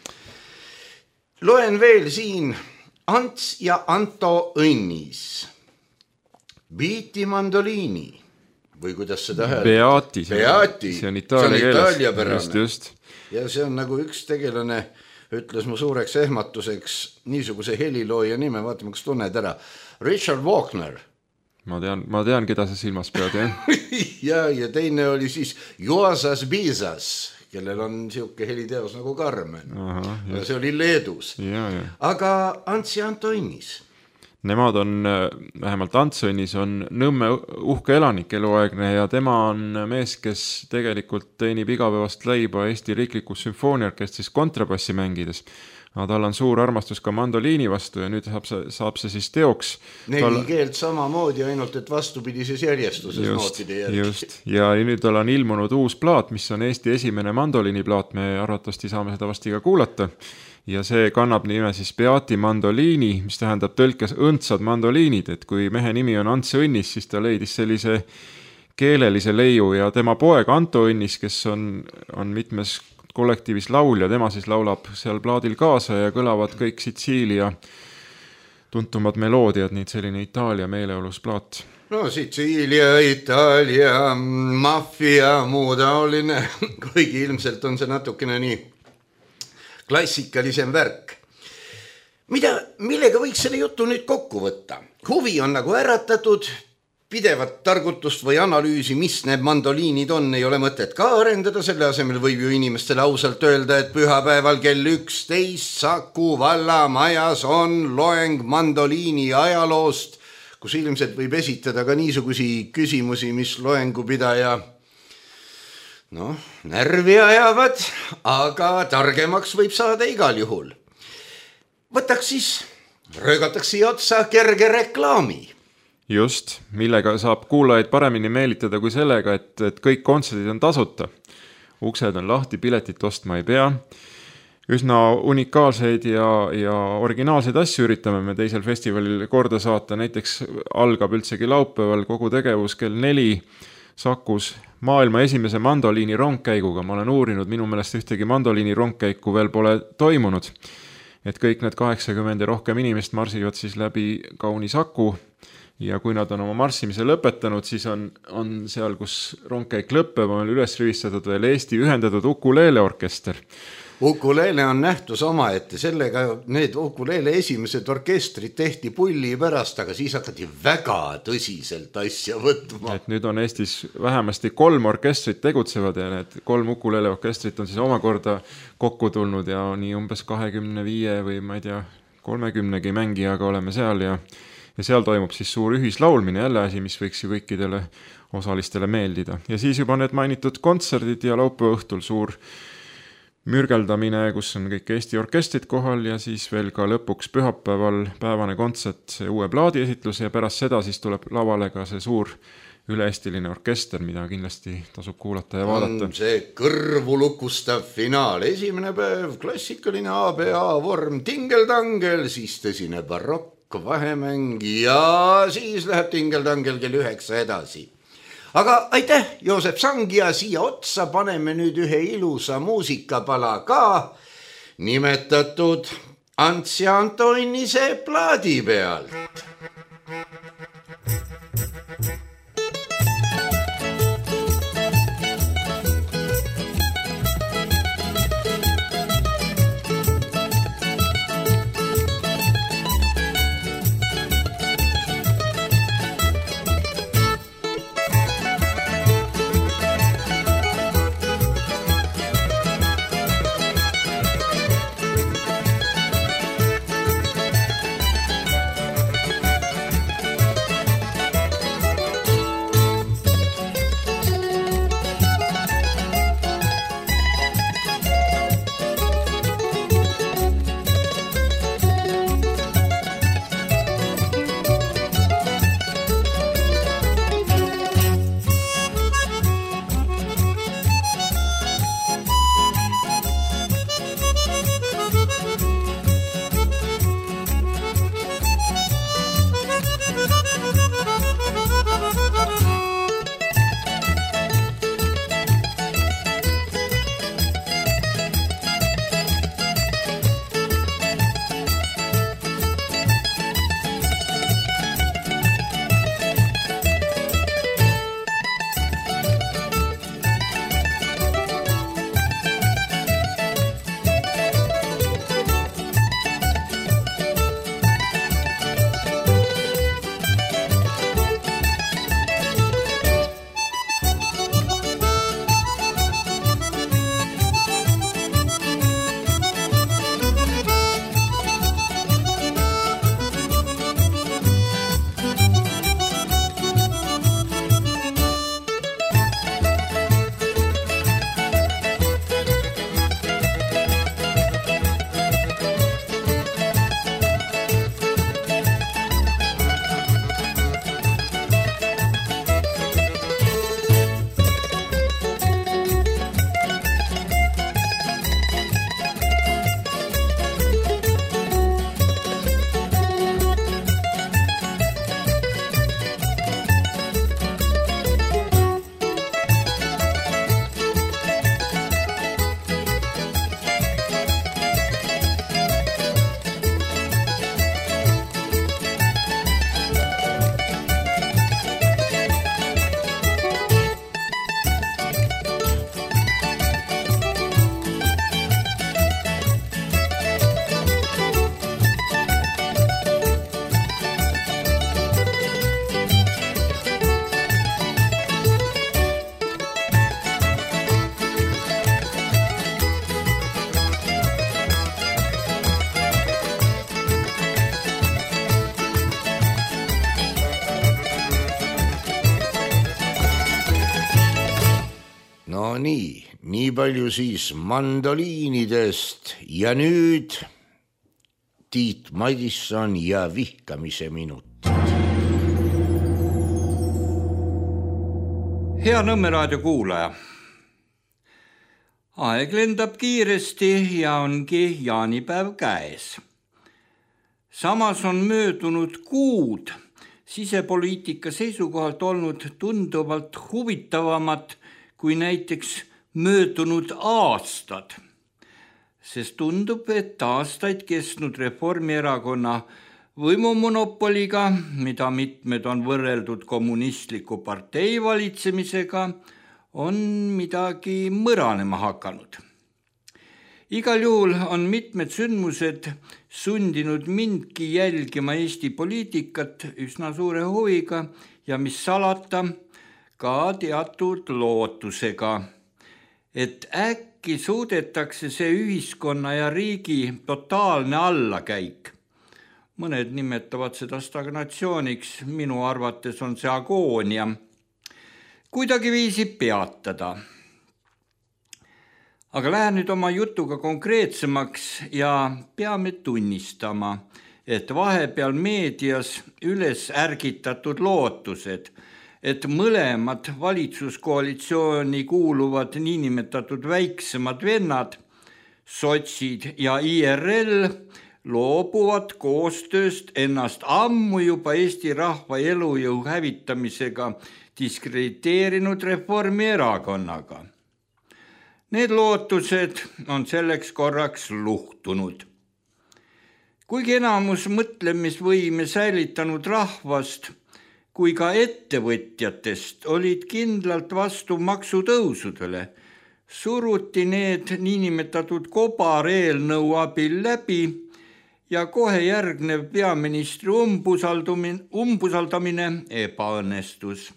Speaker 3: Loen veel siin Ants ja Anto Õnnis. Beati mandoliini või kuidas seda hääl?
Speaker 4: Beati,
Speaker 3: Beati,
Speaker 4: see on itaalia keeles.
Speaker 3: Just, just. Ja see on nagu üks tegelane ütles mu suureks ehmatuseks niisuguse helilooja nime, vaatame, kas tunned ära. Richard Wagner.
Speaker 4: Ma tean, ma tean, keda sa silmas pead, jah?
Speaker 3: ja, ja teine oli siis Juozas Bizas, kellel on siuke heliteos nagu Carmen. Aha, see oli Leedus.
Speaker 4: Ja, ja.
Speaker 3: Aga Antsi Antonis?
Speaker 4: Nemad on, vähemalt Antsonis on Nõmme uhke elanik eluaegne ja tema on mees, kes tegelikult teenib igapäevast leiba Eesti riiklikus sümfooniaorkestris kontrabassi mängides. Aga tal on suur armastus ka mandoliini vastu ja nüüd saab see, saab see siis teoks.
Speaker 3: Neli
Speaker 4: tal...
Speaker 3: keelt samamoodi, ainult et vastupidises järjestuses just, nootide järgi.
Speaker 4: Just, ja nüüd tal on ilmunud uus plaat, mis on Eesti esimene mandoliini plaat, me arvatavasti saame seda vasti ka kuulata. Ja see kannab nime siis Beati mandoliini, mis tähendab tõlkes õndsad mandoliinid, et kui mehe nimi on Ants Õnnis, siis ta leidis sellise keelelise leiu ja tema poeg Anto Õnnis, kes on, on mitmes kollektiivis laul ja tema siis laulab seal plaadil kaasa ja kõlavad kõik Sitsiilia tuntumad meloodiad, nii selline Itaalia meeleolus plaat.
Speaker 3: No Sitsiilia, Itaalia, maffia, muu taoline, kuigi ilmselt on see natukene nii klassikalisem värk. Mida, millega võiks selle jutu nüüd kokku võtta? Huvi on nagu äratatud, pidevat targutust või analüüsi, mis need mandoliinid on, ei ole mõtet ka arendada, selle asemel võib ju inimestele ausalt öelda, et pühapäeval kell üksteist Saku vallamajas on loeng mandoliini ajaloost, kus ilmselt võib esitada ka niisugusi küsimusi, mis loengupidaja noh, närvi ajavad, aga targemaks võib saada igal juhul. Võtaks siis, röögataks siia otsa kerge reklaami.
Speaker 4: Just, millega saab kuulajaid paremini meelitada kui sellega, et, et kõik kontserdid on tasuta. Uksed on lahti, piletit ostma ei pea. Üsna unikaalseid ja, ja originaalseid asju üritame me teisel festivalil korda saata. Näiteks algab üldsegi laupäeval kogu tegevus kell neli Sakus maailma esimese mandoliini rongkäiguga. Ma olen uurinud, minu meelest ühtegi mandoliini rongkäiku veel pole toimunud. Et kõik need kaheksakümmend ja rohkem inimest marsivad siis läbi kauni Saku. Ja kui nad on oma marssimise lõpetanud, siis on, on seal, kus rongkäik lõppeb, on üles rivistatud veel Eesti ühendatud Ukulele orkester.
Speaker 3: Ukulele on nähtus oma ette, sellega need Ukulele esimesed orkestrid tehti pulli pärast, aga siis hakati väga tõsiselt asja võtma.
Speaker 4: Et nüüd on Eestis vähemasti kolm orkestrit tegutsevad ja need kolm Ukulele orkestrit on siis omakorda kokku tulnud ja nii umbes kahekümne viie või ma ei tea, kolmekümnegi mängijaga oleme seal ja Ja seal toimub siis suur ühislaulmine, jälle asi, mis võiks ju kõikidele osalistele meeldida. Ja siis juba need mainitud kontserdid ja laupäeva õhtul suur mürgeldamine, kus on kõik Eesti orkestrid kohal ja siis veel ka lõpuks pühapäeval päevane kontsert, uue plaadi esitlus ja pärast seda siis tuleb lavale ka see suur üle-eestiline orkester, mida kindlasti tasub kuulata ja vaadata.
Speaker 3: On see kõrvu lukustav finaal. Esimene päev, klassikaline A B A vorm, tingeldangel, siis tõsine barokk, vahemäng ja siis läheb tingeldangel kell üheksa edasi. Aga aitäh, Joosep Sang, ja siia otsa paneme nüüd ühe ilusa muusikapala ka, nimetatud Antsi Antonise plaadi peal. nii palju siis mandoliinidest ja nüüd Tiit Madisson ja vihkamise minut.
Speaker 5: Hea Nõmme raadio kuulaja. Aeg lendab kiiresti ja ongi jaanipäev käes. Samas on möödunud kuud sisepoliitika seisukohalt olnud tunduvalt huvitavamad kui näiteks möödunud aastad, sest tundub, et aastaid kestnud Reformierakonna võimumonopoliga, mida mitmed on võrreldud kommunistliku partei valitsemisega, on midagi mõranema hakanud. Igal juhul on mitmed sündmused sundinud mindki jälgima Eesti poliitikat üsna suure huviga ja mis salata ka teatud lootusega, et äkki suudetakse see ühiskonna ja riigi totaalne allakäik. Mõned nimetavad seda stagnatsiooniks, minu arvates on see agoonia. Kuidagi viisi peatada. Aga lähen nüüd oma jutuga konkreetsemaks ja peame tunnistama, et vahepeal meedias üles ärgitatud lootused, et mõlemad valitsuskoalitsiooni kuuluvad niinimetatud väiksemad vennad, sotsid ja I R L, loobuvad koostööst ennast ammu juba Eesti rahva elujõu hävitamisega diskrediteerinud Reformierakonnaga. Need lootused on selleks korraks luhtunud. Kuigi enamus mõtlemisvõime säilitanud rahvast kui ka ettevõtjatest olid kindlalt vastu maksutõusudele, suruti need niinimetatud kobareelnõu abil läbi ja kohe järgnev peaministri umbusaldamine ebaõnnestus.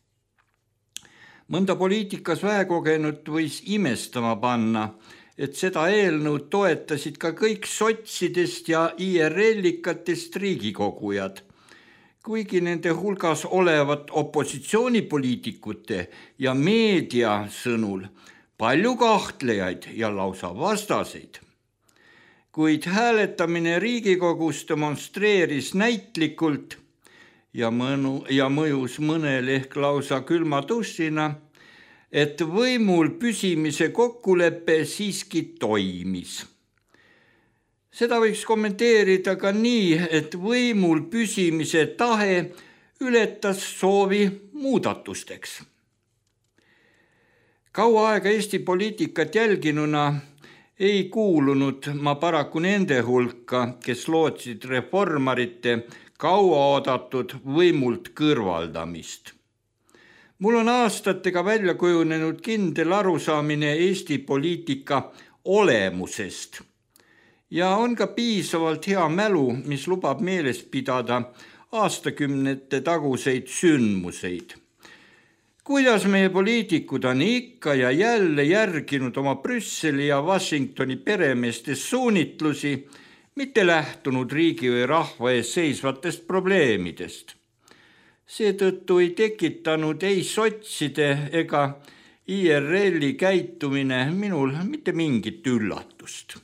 Speaker 5: Mõnda poliitikas vähekogenud võis imestama panna, et seda eelnõu toetasid ka kõik sotsidest ja I R L-ikatest riigikogujad, kuigi nende hulgas olevat opositsioonipoliitikute ja meedia sõnul palju kahtlejaid ja lausa vastaseid. Kuid hääletamine Riigikogus demonstreeris näitlikult ja, mõnu, ja mõjus mõnel ehk lausa külma dušina, et võimul püsimise kokkulepe siiski toimis. Seda võiks kommenteerida ka nii, et võimul püsimise tahe ületas soovi muudatusteks. Kaua aega Eesti poliitikat jälginuna ei kuulunud ma paraku nende hulka, kes lootsid reformarite kauaoodatud võimult kõrvaldamist. Mul on aastatega välja kujunenud kindel arusaamine Eesti poliitika olemusest ja on ka piisavalt hea mälu, mis lubab meeles pidada aastakümnete taguseid sündmuseid. Kuidas meie poliitikud on ikka ja jälle järginud oma Brüsseli ja Washingtoni peremeeste suunitlusi, mitte lähtunud riigi või rahva ees seisvatest probleemidest. Seetõttu ei tekitanud ei sotside ega I R L-i käitumine minul mitte mingit üllatust.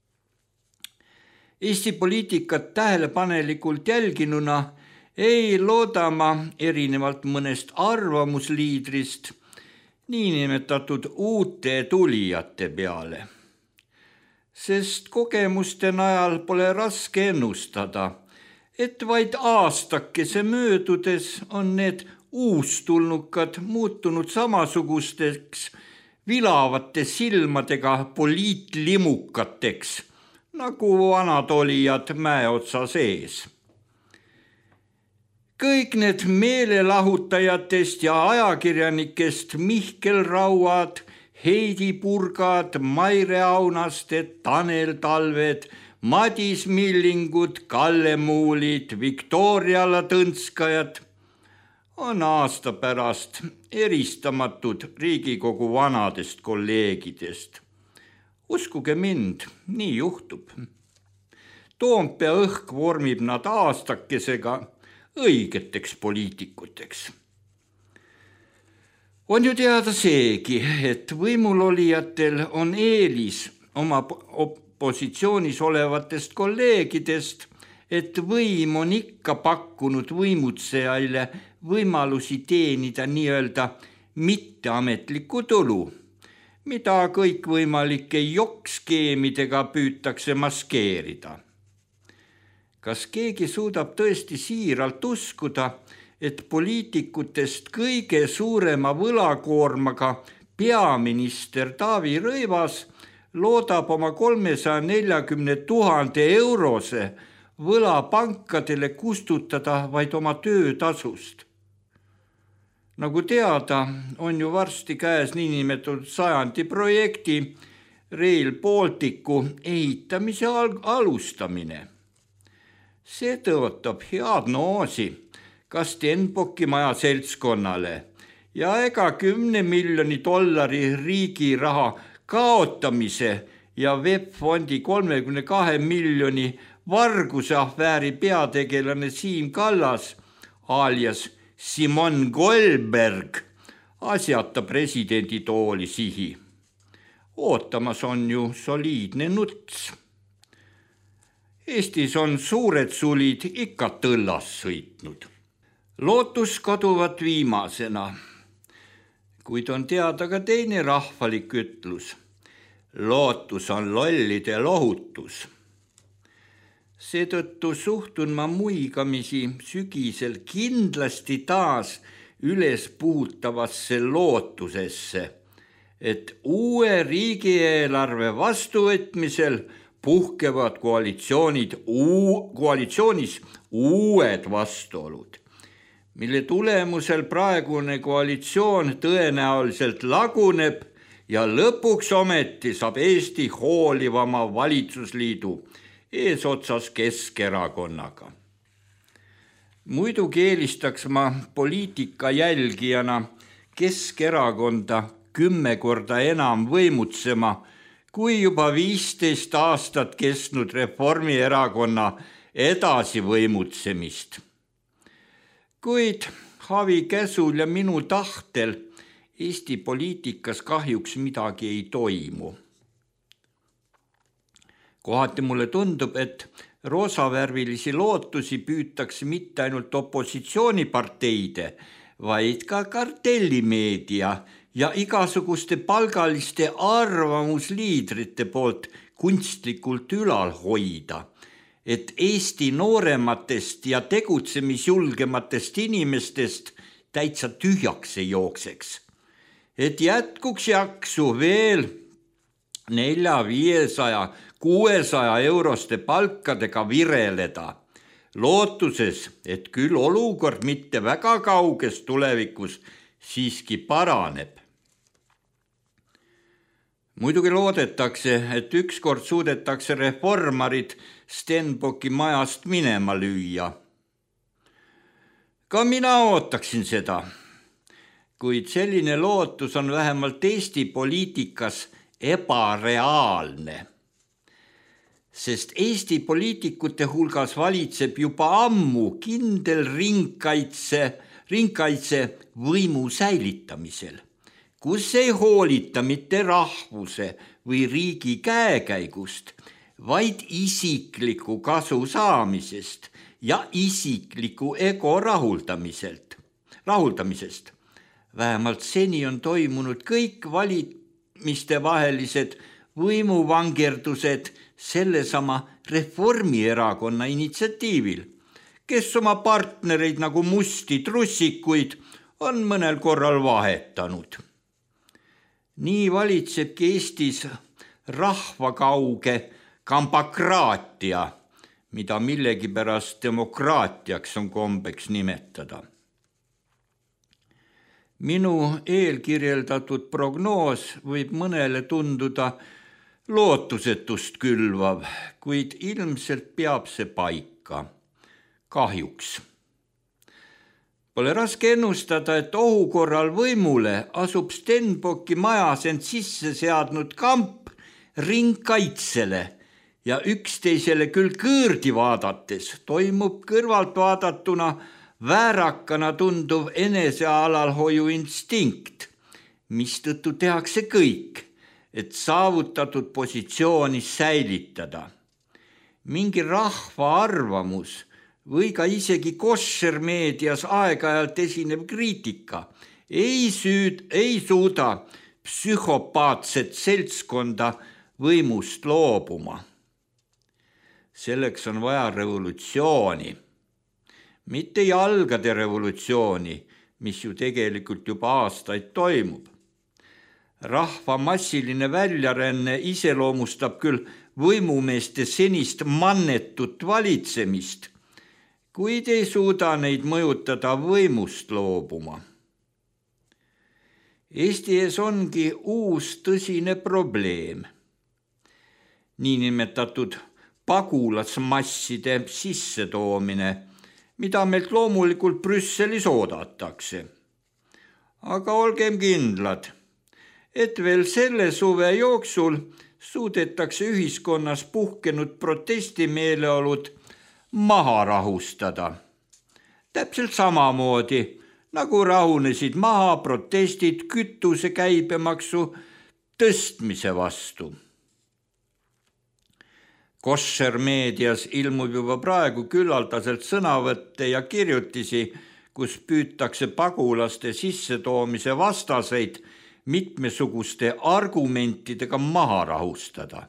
Speaker 5: Eesti poliitikat tähelepanelikult jälginuna ei looda ma erinevalt mõnest arvamusliidrist niinimetatud uute tulijate peale, sest kogemuste najal pole raske ennustada, et vaid aastakese möödudes on need uustulnukad muutunud samasugusteks vilavate silmadega poliitlimukateks, nagu vanad olijad mäeotsa sees. Kõik need meelelahutajatest ja ajakirjanikest Mihkel Rauad, Heidi Purgad, Maire Aunasted, Tanel Talved, Madis Millingud, Kalle Muulid, Viktoria Ladõnskajad on aasta pärast eristamatud Riigikogu vanadest kolleegidest. Uskuge mind, nii juhtub. Toompea õhk vormib nad aastakesega õigeteks poliitikuteks. On ju teada seegi, et võimulolijatel on eelis oma opositsioonis olevatest kolleegidest, et võim on ikka pakkunud võimutsejaile võimalusi teenida nii-öelda mitteametlikku tulu, mida kõikvõimalike jokkskeemidega püütakse maskeerida. Kas keegi suudab tõesti siiralt uskuda, et poliitikutest kõige suurema võlakoormaga peaminister Taavi Rõivas loodab oma kolmesaja neljakümne tuhande eurose võla pankadele kustutada vaid oma töötasust? Nagu teada, on ju varsti käes niinimetatud sajandi projekti Rail Balticu ehitamise alustamine. See tõotab head noosi ka Stenbocki maja seltskonnale ja ega kümne miljoni dollari riigi raha kaotamise ja V E B-fondi kolmekümne kahe miljoni varguse afääri peategelane Siim Kallas alias Simon Goldberg asjata presidendi tooli sihi. Ootamas on ju soliidne nuts. Eestis on suured sulid ikka tõllas sõitnud. Lootus kaduvat viimasena, kuid on teada ka teine rahvalik ütlus. Lootus on lollide lohutus. Seetõttu suhtun ma muigamisi sügisel kindlasti taas üles puhutavasse lootusesse, et uue riigieelarve vastuvõtmisel puhkevad koalitsioonid, uu, koalitsioonis uued vastuolud, mille tulemusel praegune koalitsioon tõenäoliselt laguneb ja lõpuks ometi saab Eesti hoolivama valitsusliidu eesotsas Keskerakonnaga. Muidugi eelistaks ma poliitika jälgijana Keskerakonda kümme korda enam võimutsema, kui juba viisteist aastat kestnud Reformierakonna edasi võimutsemist. Kuid Havi käsul ja minu tahtel Eesti poliitikas kahjuks midagi ei toimu. Kohati mulle tundub, et roosavärvilisi lootusi püütakse mitte ainult opositsiooniparteide, vaid ka kartellimeedia ja igasuguste palgaliste arvamusliidrite poolt kunstlikult ülal hoida, et Eesti noorematest ja tegutsemisjulgematest inimestest täitsa tühjaks ei jookseks. Et jätkuks jaksu veel nelja, viiesaja, kuuesaja euroste palkadega vireleda, lootuses, et küll olukord mitte väga kauges tulevikus siiski paraneb. Muidugi loodetakse, et ükskord suudetakse reformarid Stenbocki majast minema lüüa. Ka mina ootaksin seda, kuid selline lootus on vähemalt Eesti poliitikas ebareaalne. Sest Eesti poliitikute hulgas valitseb juba ammu kindel ringkaitse, ringkaitse võimu säilitamisel, kus ei hoolita mitte rahvuse või riigi käekäigust, vaid isikliku kasu saamisest ja isikliku ego rahuldamiselt, rahuldamisest. Vähemalt seni on toimunud kõik valimistevahelised võimuvangerdused sellesama Reformierakonna initsiatiivil, kes oma partnereid nagu musti trussikuid on mõnel korral vahetanud. Nii valitsebki Eestis rahvakauge kambakraatia, mida millegipärast demokraatiaks on kombeks nimetada. Minu eelkirjeldatud prognoos võib mõnele tunduda lootusetust külvav, kuid ilmselt peab see paika. Kahjuks. Pole raske ennustada, et ohu korral võimule asub Stenbocki majas end sisse seadnud kamp ringkaitsele ja üksteisele küll kõõrdi vaadates toimub kõrvalt vaadatuna väärakana tunduv enesealalhoiu instinkt, mistõttu tehakse kõik, et saavutatud positsiooni säilitada. Mingi rahva arvamus või ka isegi koššermeedias aeg-ajalt esinev kriitika ei, süüd, ei suuda psühhopaatset seltskonda võimust loobuma. Selleks on vaja revolutsiooni, mitte jalgade revolutsiooni, mis ju tegelikult juba aastaid toimub. Rahva massiline väljaränne iseloomustab küll võimumeeste senist mannetut valitsemist, kuid ei suuda neid mõjutada võimust loobuma. Eesti ees ongi uus tõsine probleem. Niinimetatud pagulasmasside sissetoomine, mida meilt loomulikult Brüsselis oodatakse. Aga olgem kindlad, et veel selle suve jooksul suudetakse ühiskonnas puhkenud protestimeeleolud maha rahustada. Täpselt samamoodi, nagu rahunesid maha protestid kütuse käibemaksu tõstmise vastu. Koššermeedias ilmub juba praegu küllaldaselt sõnavõtte ja kirjutisi, kus püütakse pagulaste sissetoomise vastaseid mitmesuguste argumentidega maha rahustada.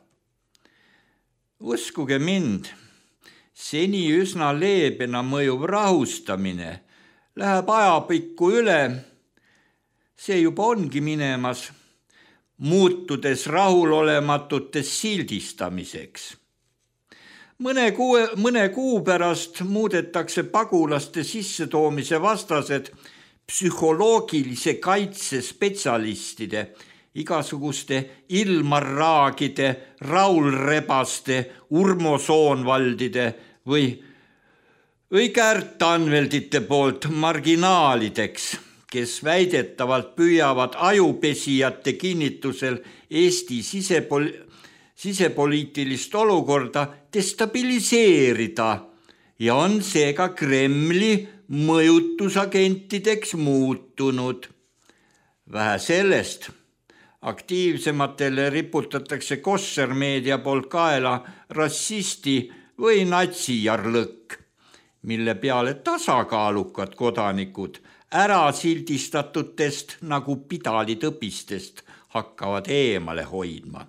Speaker 5: Uskuge mind, seni üsna leebena mõjuv rahustamine läheb ajapikku üle, see juba ongi minemas, muutudes rahulolematutes sildistamiseks. Mõne kuu, mõne kuu pärast muudetakse pagulaste sissetoomise vastased psühholoogilise kaitse spetsialistide, igasuguste Ilmar Raagide, Raul Rebaste, Urmo Soonvaldide või, või Kärt Anveldite poolt marginaalideks, kes väidetavalt püüavad ajupesijate kinnitusel Eesti sisepol- sisepoliitilist olukorda destabiliseerida ja on seega Kremli mõjutusagentideks muutunud. Vähe sellest, aktiivsematele riputatakse koššermeedia poolt kaela rassisti või natsijarlõkk, mille peale tasakaalukad kodanikud ära sildistatutest nagu pidalitõbistest hakkavad eemale hoidma.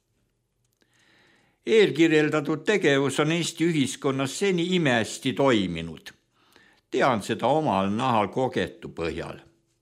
Speaker 5: Eelkirjeldatud tegevus on Eesti ühiskonnas seni imesti toiminud. Tean seda omal nahal kogetu põhjal.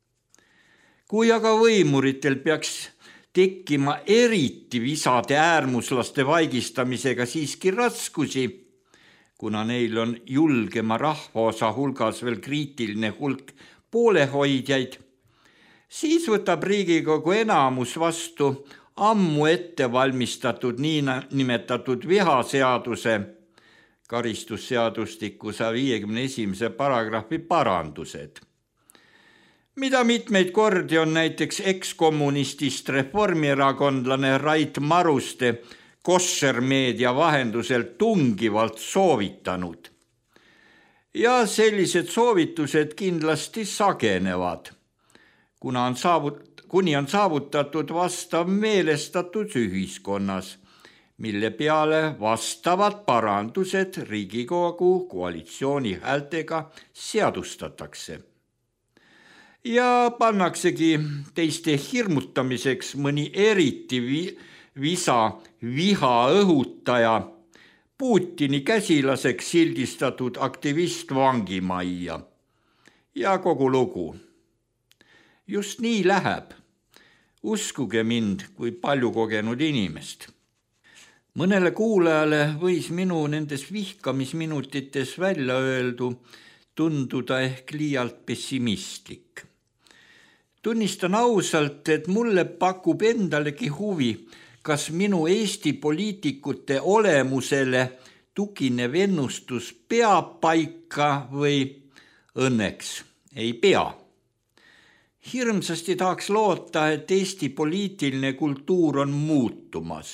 Speaker 5: Kui aga võimuritel peaks tekkima eriti visade äärmuslaste vaigistamisega siiski raskusi, kuna neil on julgema rahvaosa hulgas veel kriitiline hulk poolehoidjaid, siis võtab Riigikogu enamus vastu ammu ette valmistatud nii nimetatud vihaseaduse karistusseadustiku saja viiekümne esimese paragrahvi parandused, mida mitmeid kordi on näiteks ekskommunistist reformierakondlane Rait Maruste koššermeedia vahendusel tungivalt soovitanud. Ja sellised soovitused kindlasti sagenevad, kuna on saavut- kuni on saavutatud vastav meelestatus ühiskonnas, mille peale vastavad parandused Riigikogu koalitsiooni häältega seadustatakse. Ja pannaksegi teiste hirmutamiseks mõni eriti vi- visa viha õhutaja Putini käsilaseks sildistatud aktivist vangimajja ja kogu lugu. Just nii läheb. Uskuge mind kui palju kogenud inimest. Mõnele kuulajale võis minu nendes vihkamisminutites välja öeldu tunduda ehk liialt pessimistlik. Tunnistan ausalt, et mulle pakub endalegi huvi, kas minu Eesti poliitikute olemusele tuginev ennustus peab paika või õnneks ei pea. Hirmsasti tahaks loota, et Eesti poliitiline kultuur on muutumas.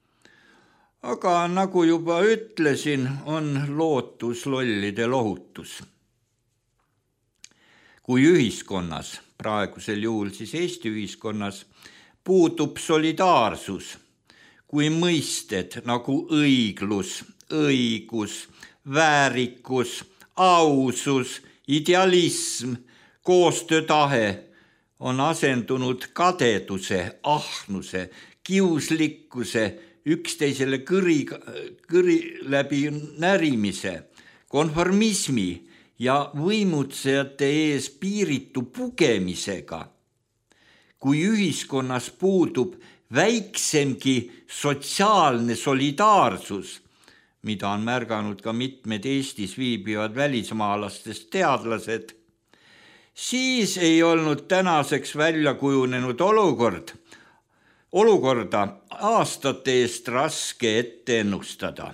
Speaker 5: Aga nagu juba ütlesin, on lootus lollide lohutus. kui ühiskonnas, praegusel juhul siis Eesti ühiskonnas, puudub solidaarsus, kui mõisted nagu õiglus, õigus, väärikus, ausus, idealism, koostöötahe on asendunud kadeduse, ahnuse, kiuslikkuse, üksteisele kõri, kõri läbi närimise, konformismi ja võimutsejate ees piiritu pugemisega. Kui ühiskonnas puudub väiksemgi sotsiaalne solidaarsus, mida on märganud ka mitmed Eestis viibivad välismaalastest teadlased, siis ei olnud tänaseks välja kujunenud olukord, olukorda aastate eest raske ette ennustada.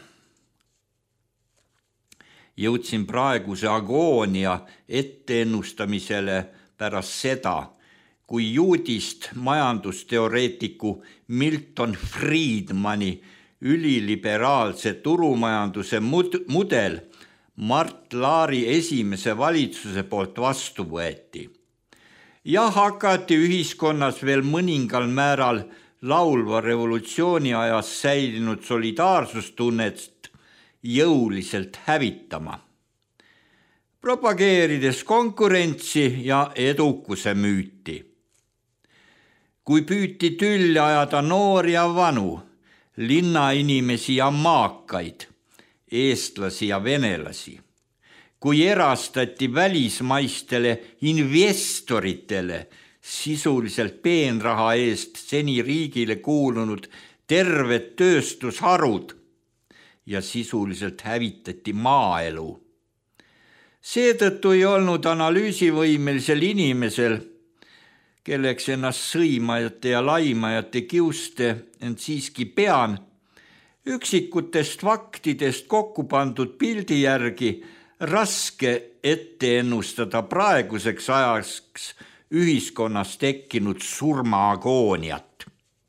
Speaker 5: Jõudsin praeguse agoonia ette ennustamisele pärast seda, kui juudist majandusteoreetiku Milton Friedmani üliliberaalse turumajanduse mudel Mart Laari esimese valitsuse poolt vastu võeti. Ja hakati ühiskonnas veel mõningal määral laulva revolutsiooni ajas säilinud solidaarsustunnet jõuliselt hävitama, propageerides konkurentsi ja edukuse müüti. Kui püüti tülli ajada noori ja vanu, linnainimesi ja maakaid, eestlasi ja venelasi, kui erastati välismaistele investoritele sisuliselt peenraha eest seni riigile kuulunud terved tööstusharud ja sisuliselt hävitati maaelu. Seetõttu ei olnud analüüsivõimelisel inimesel, kelleks ennast sõimajate ja laimajate kiuste, ent siiski pean, üksikutest faktidest kokku pandud pildi järgi raske ette ennustada praeguseks ajaks ühiskonnas tekkinud surmaagooniat.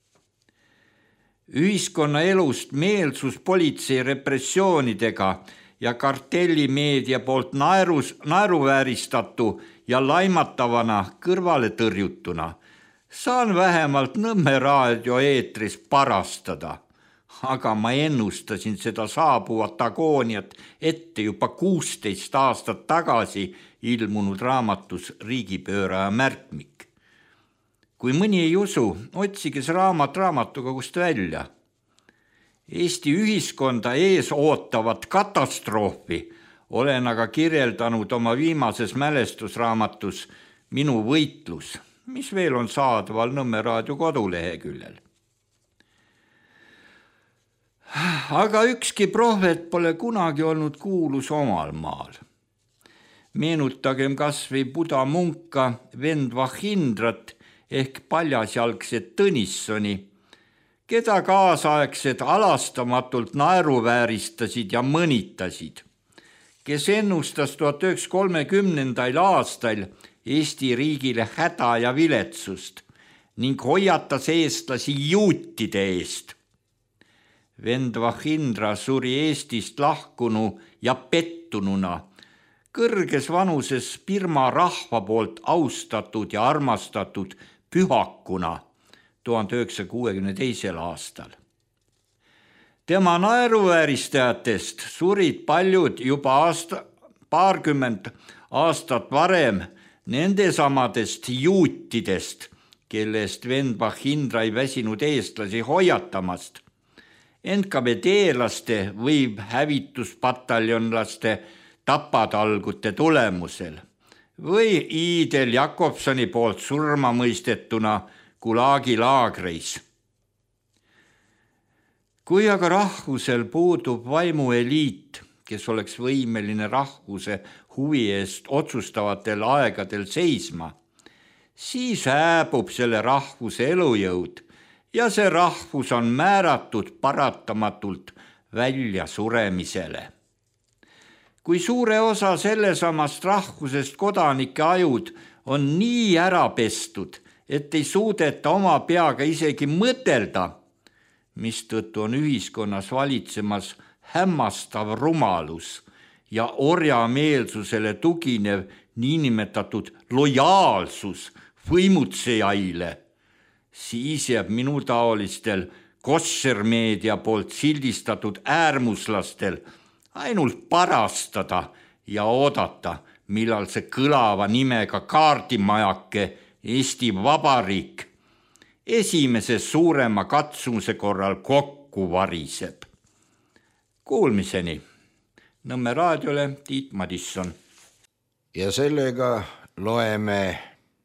Speaker 5: Ühiskonna elust meelsuspolitsei repressioonidega ja kartellimeedia poolt naerus, naeruvääristatu ja laimatavana kõrvale tõrjutuna saan vähemalt Nõmme raadio eetris parastada, aga ma ennustasin seda saabuvat agooniat ette juba kuusteist aastat tagasi ilmunud raamatus Riigipööraja märkmik. Kui mõni ei usu, otsige see raamat raamatuga kust välja. Eesti ühiskonda ees ootavat katastroofi olen aga kirjeldanud oma viimases mälestusraamatus Minu võitlus, mis veel on saadaval Nõmme raadio koduleheküljel. Aga ükski prohvet pole kunagi olnud kuulus omal maal. Meenutagem kas või Buda munka vend Vahindrat ehk paljasjalgset Tõnissoni, keda kaasaegsed alastamatult naeruvääristasid ja mõnitasid, kes ennustas tuhat üheksasaja kolmekümnendail aastal Eesti riigile häda ja viletsust ning hoiatas eestlasi juutide eest. Vend Vahindra suri Eestist lahkunu ja pettununa, kõrges vanuses Birma rahva poolt austatud ja armastatud pühakuna tuhande üheksasaja kuuekümne teisel aastal. Tema naeruvääristajatest surid paljud juba aasta, paarkümmend aastat varem nendesamadest juutidest, kellest vend Vahindra ei väsinud eestlasi hoiatamast, N K V D-laste või hävituspataljonlaste tapatalgute tulemusel või Iidel Jakobsoni poolt surma mõistetuna Gulagi laagreis. Kui aga rahvusel puudub vaimueliit, kes oleks võimeline rahvuse huvi eest otsustavatel aegadel seisma, siis hääbub selle rahvuse elujõud ja see rahvus on määratud paratamatult välja suremisele. Kui suure osa sellesamast rahvusest kodanike ajud on nii ära pestud, et ei suudeta oma peaga isegi mõtelda, mistõttu on ühiskonnas valitsemas hämmastav rumalus ja orjameelsusele tuginev niinimetatud lojaalsus võimutsejaile, siis jääb minu taolistel kossermeedia poolt sildistatud äärmuslastel ainult parastada ja oodata, millal see kõlava nimega kaardimajake Eesti Vabariik esimese suurema katsumuse korral kokku variseb. Kuulmiseni. Nõmme raadiole Tiit Madisson.
Speaker 3: Ja sellega loeme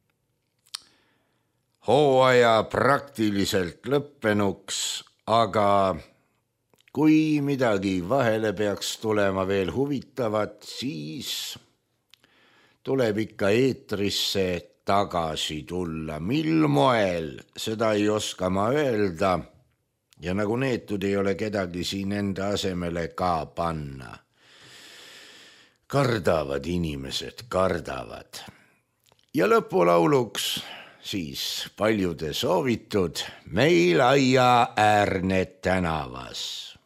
Speaker 3: hooaja praktiliselt lõppenuks, aga kui midagi vahele peaks tulema veel huvitavat, siis tuleb ikka eetrisse tagasi tulla. Mil moel, seda ei oska ma öelda ja nagu neetud ei ole kedagi siin enda asemele ka panna. Kardavad inimesed, kardavad. Ja lõpulauluks siis paljude soovitud Meil aia äärne tänavas.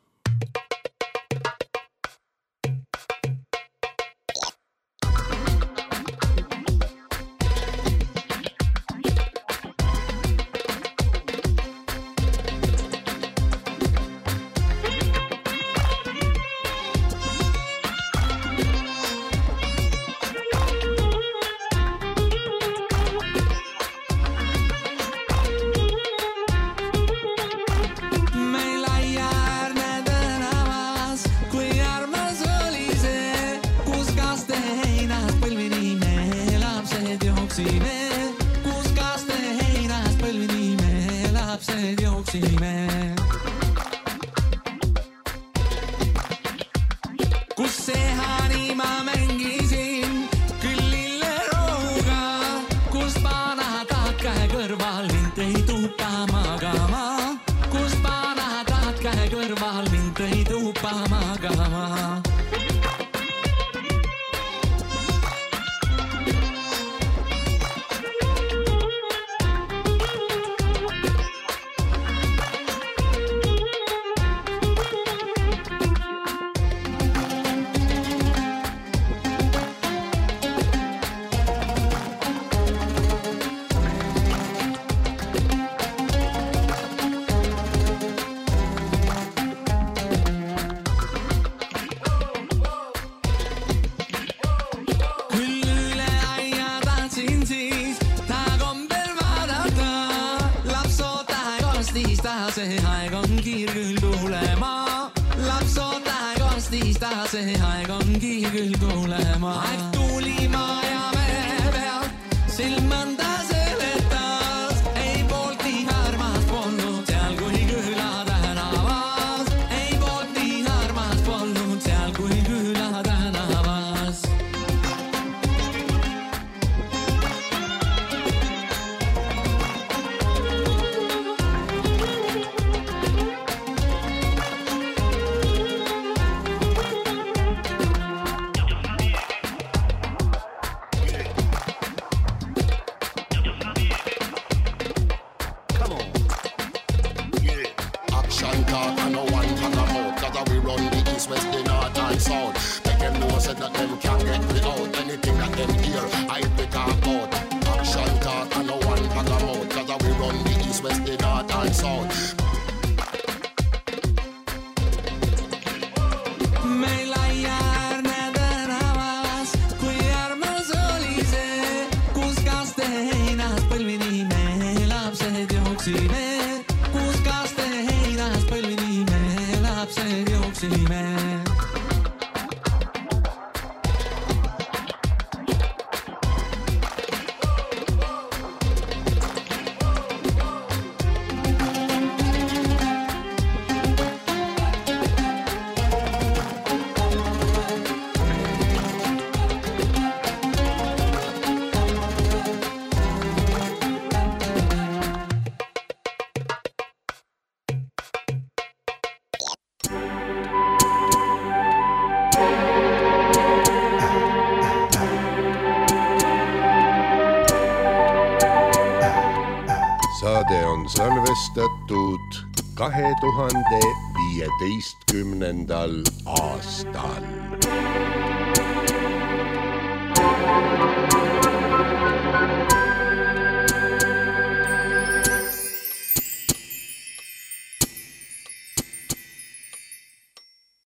Speaker 6: Saade on salvestatud kahe tuhande viieteistkümnendal aastal.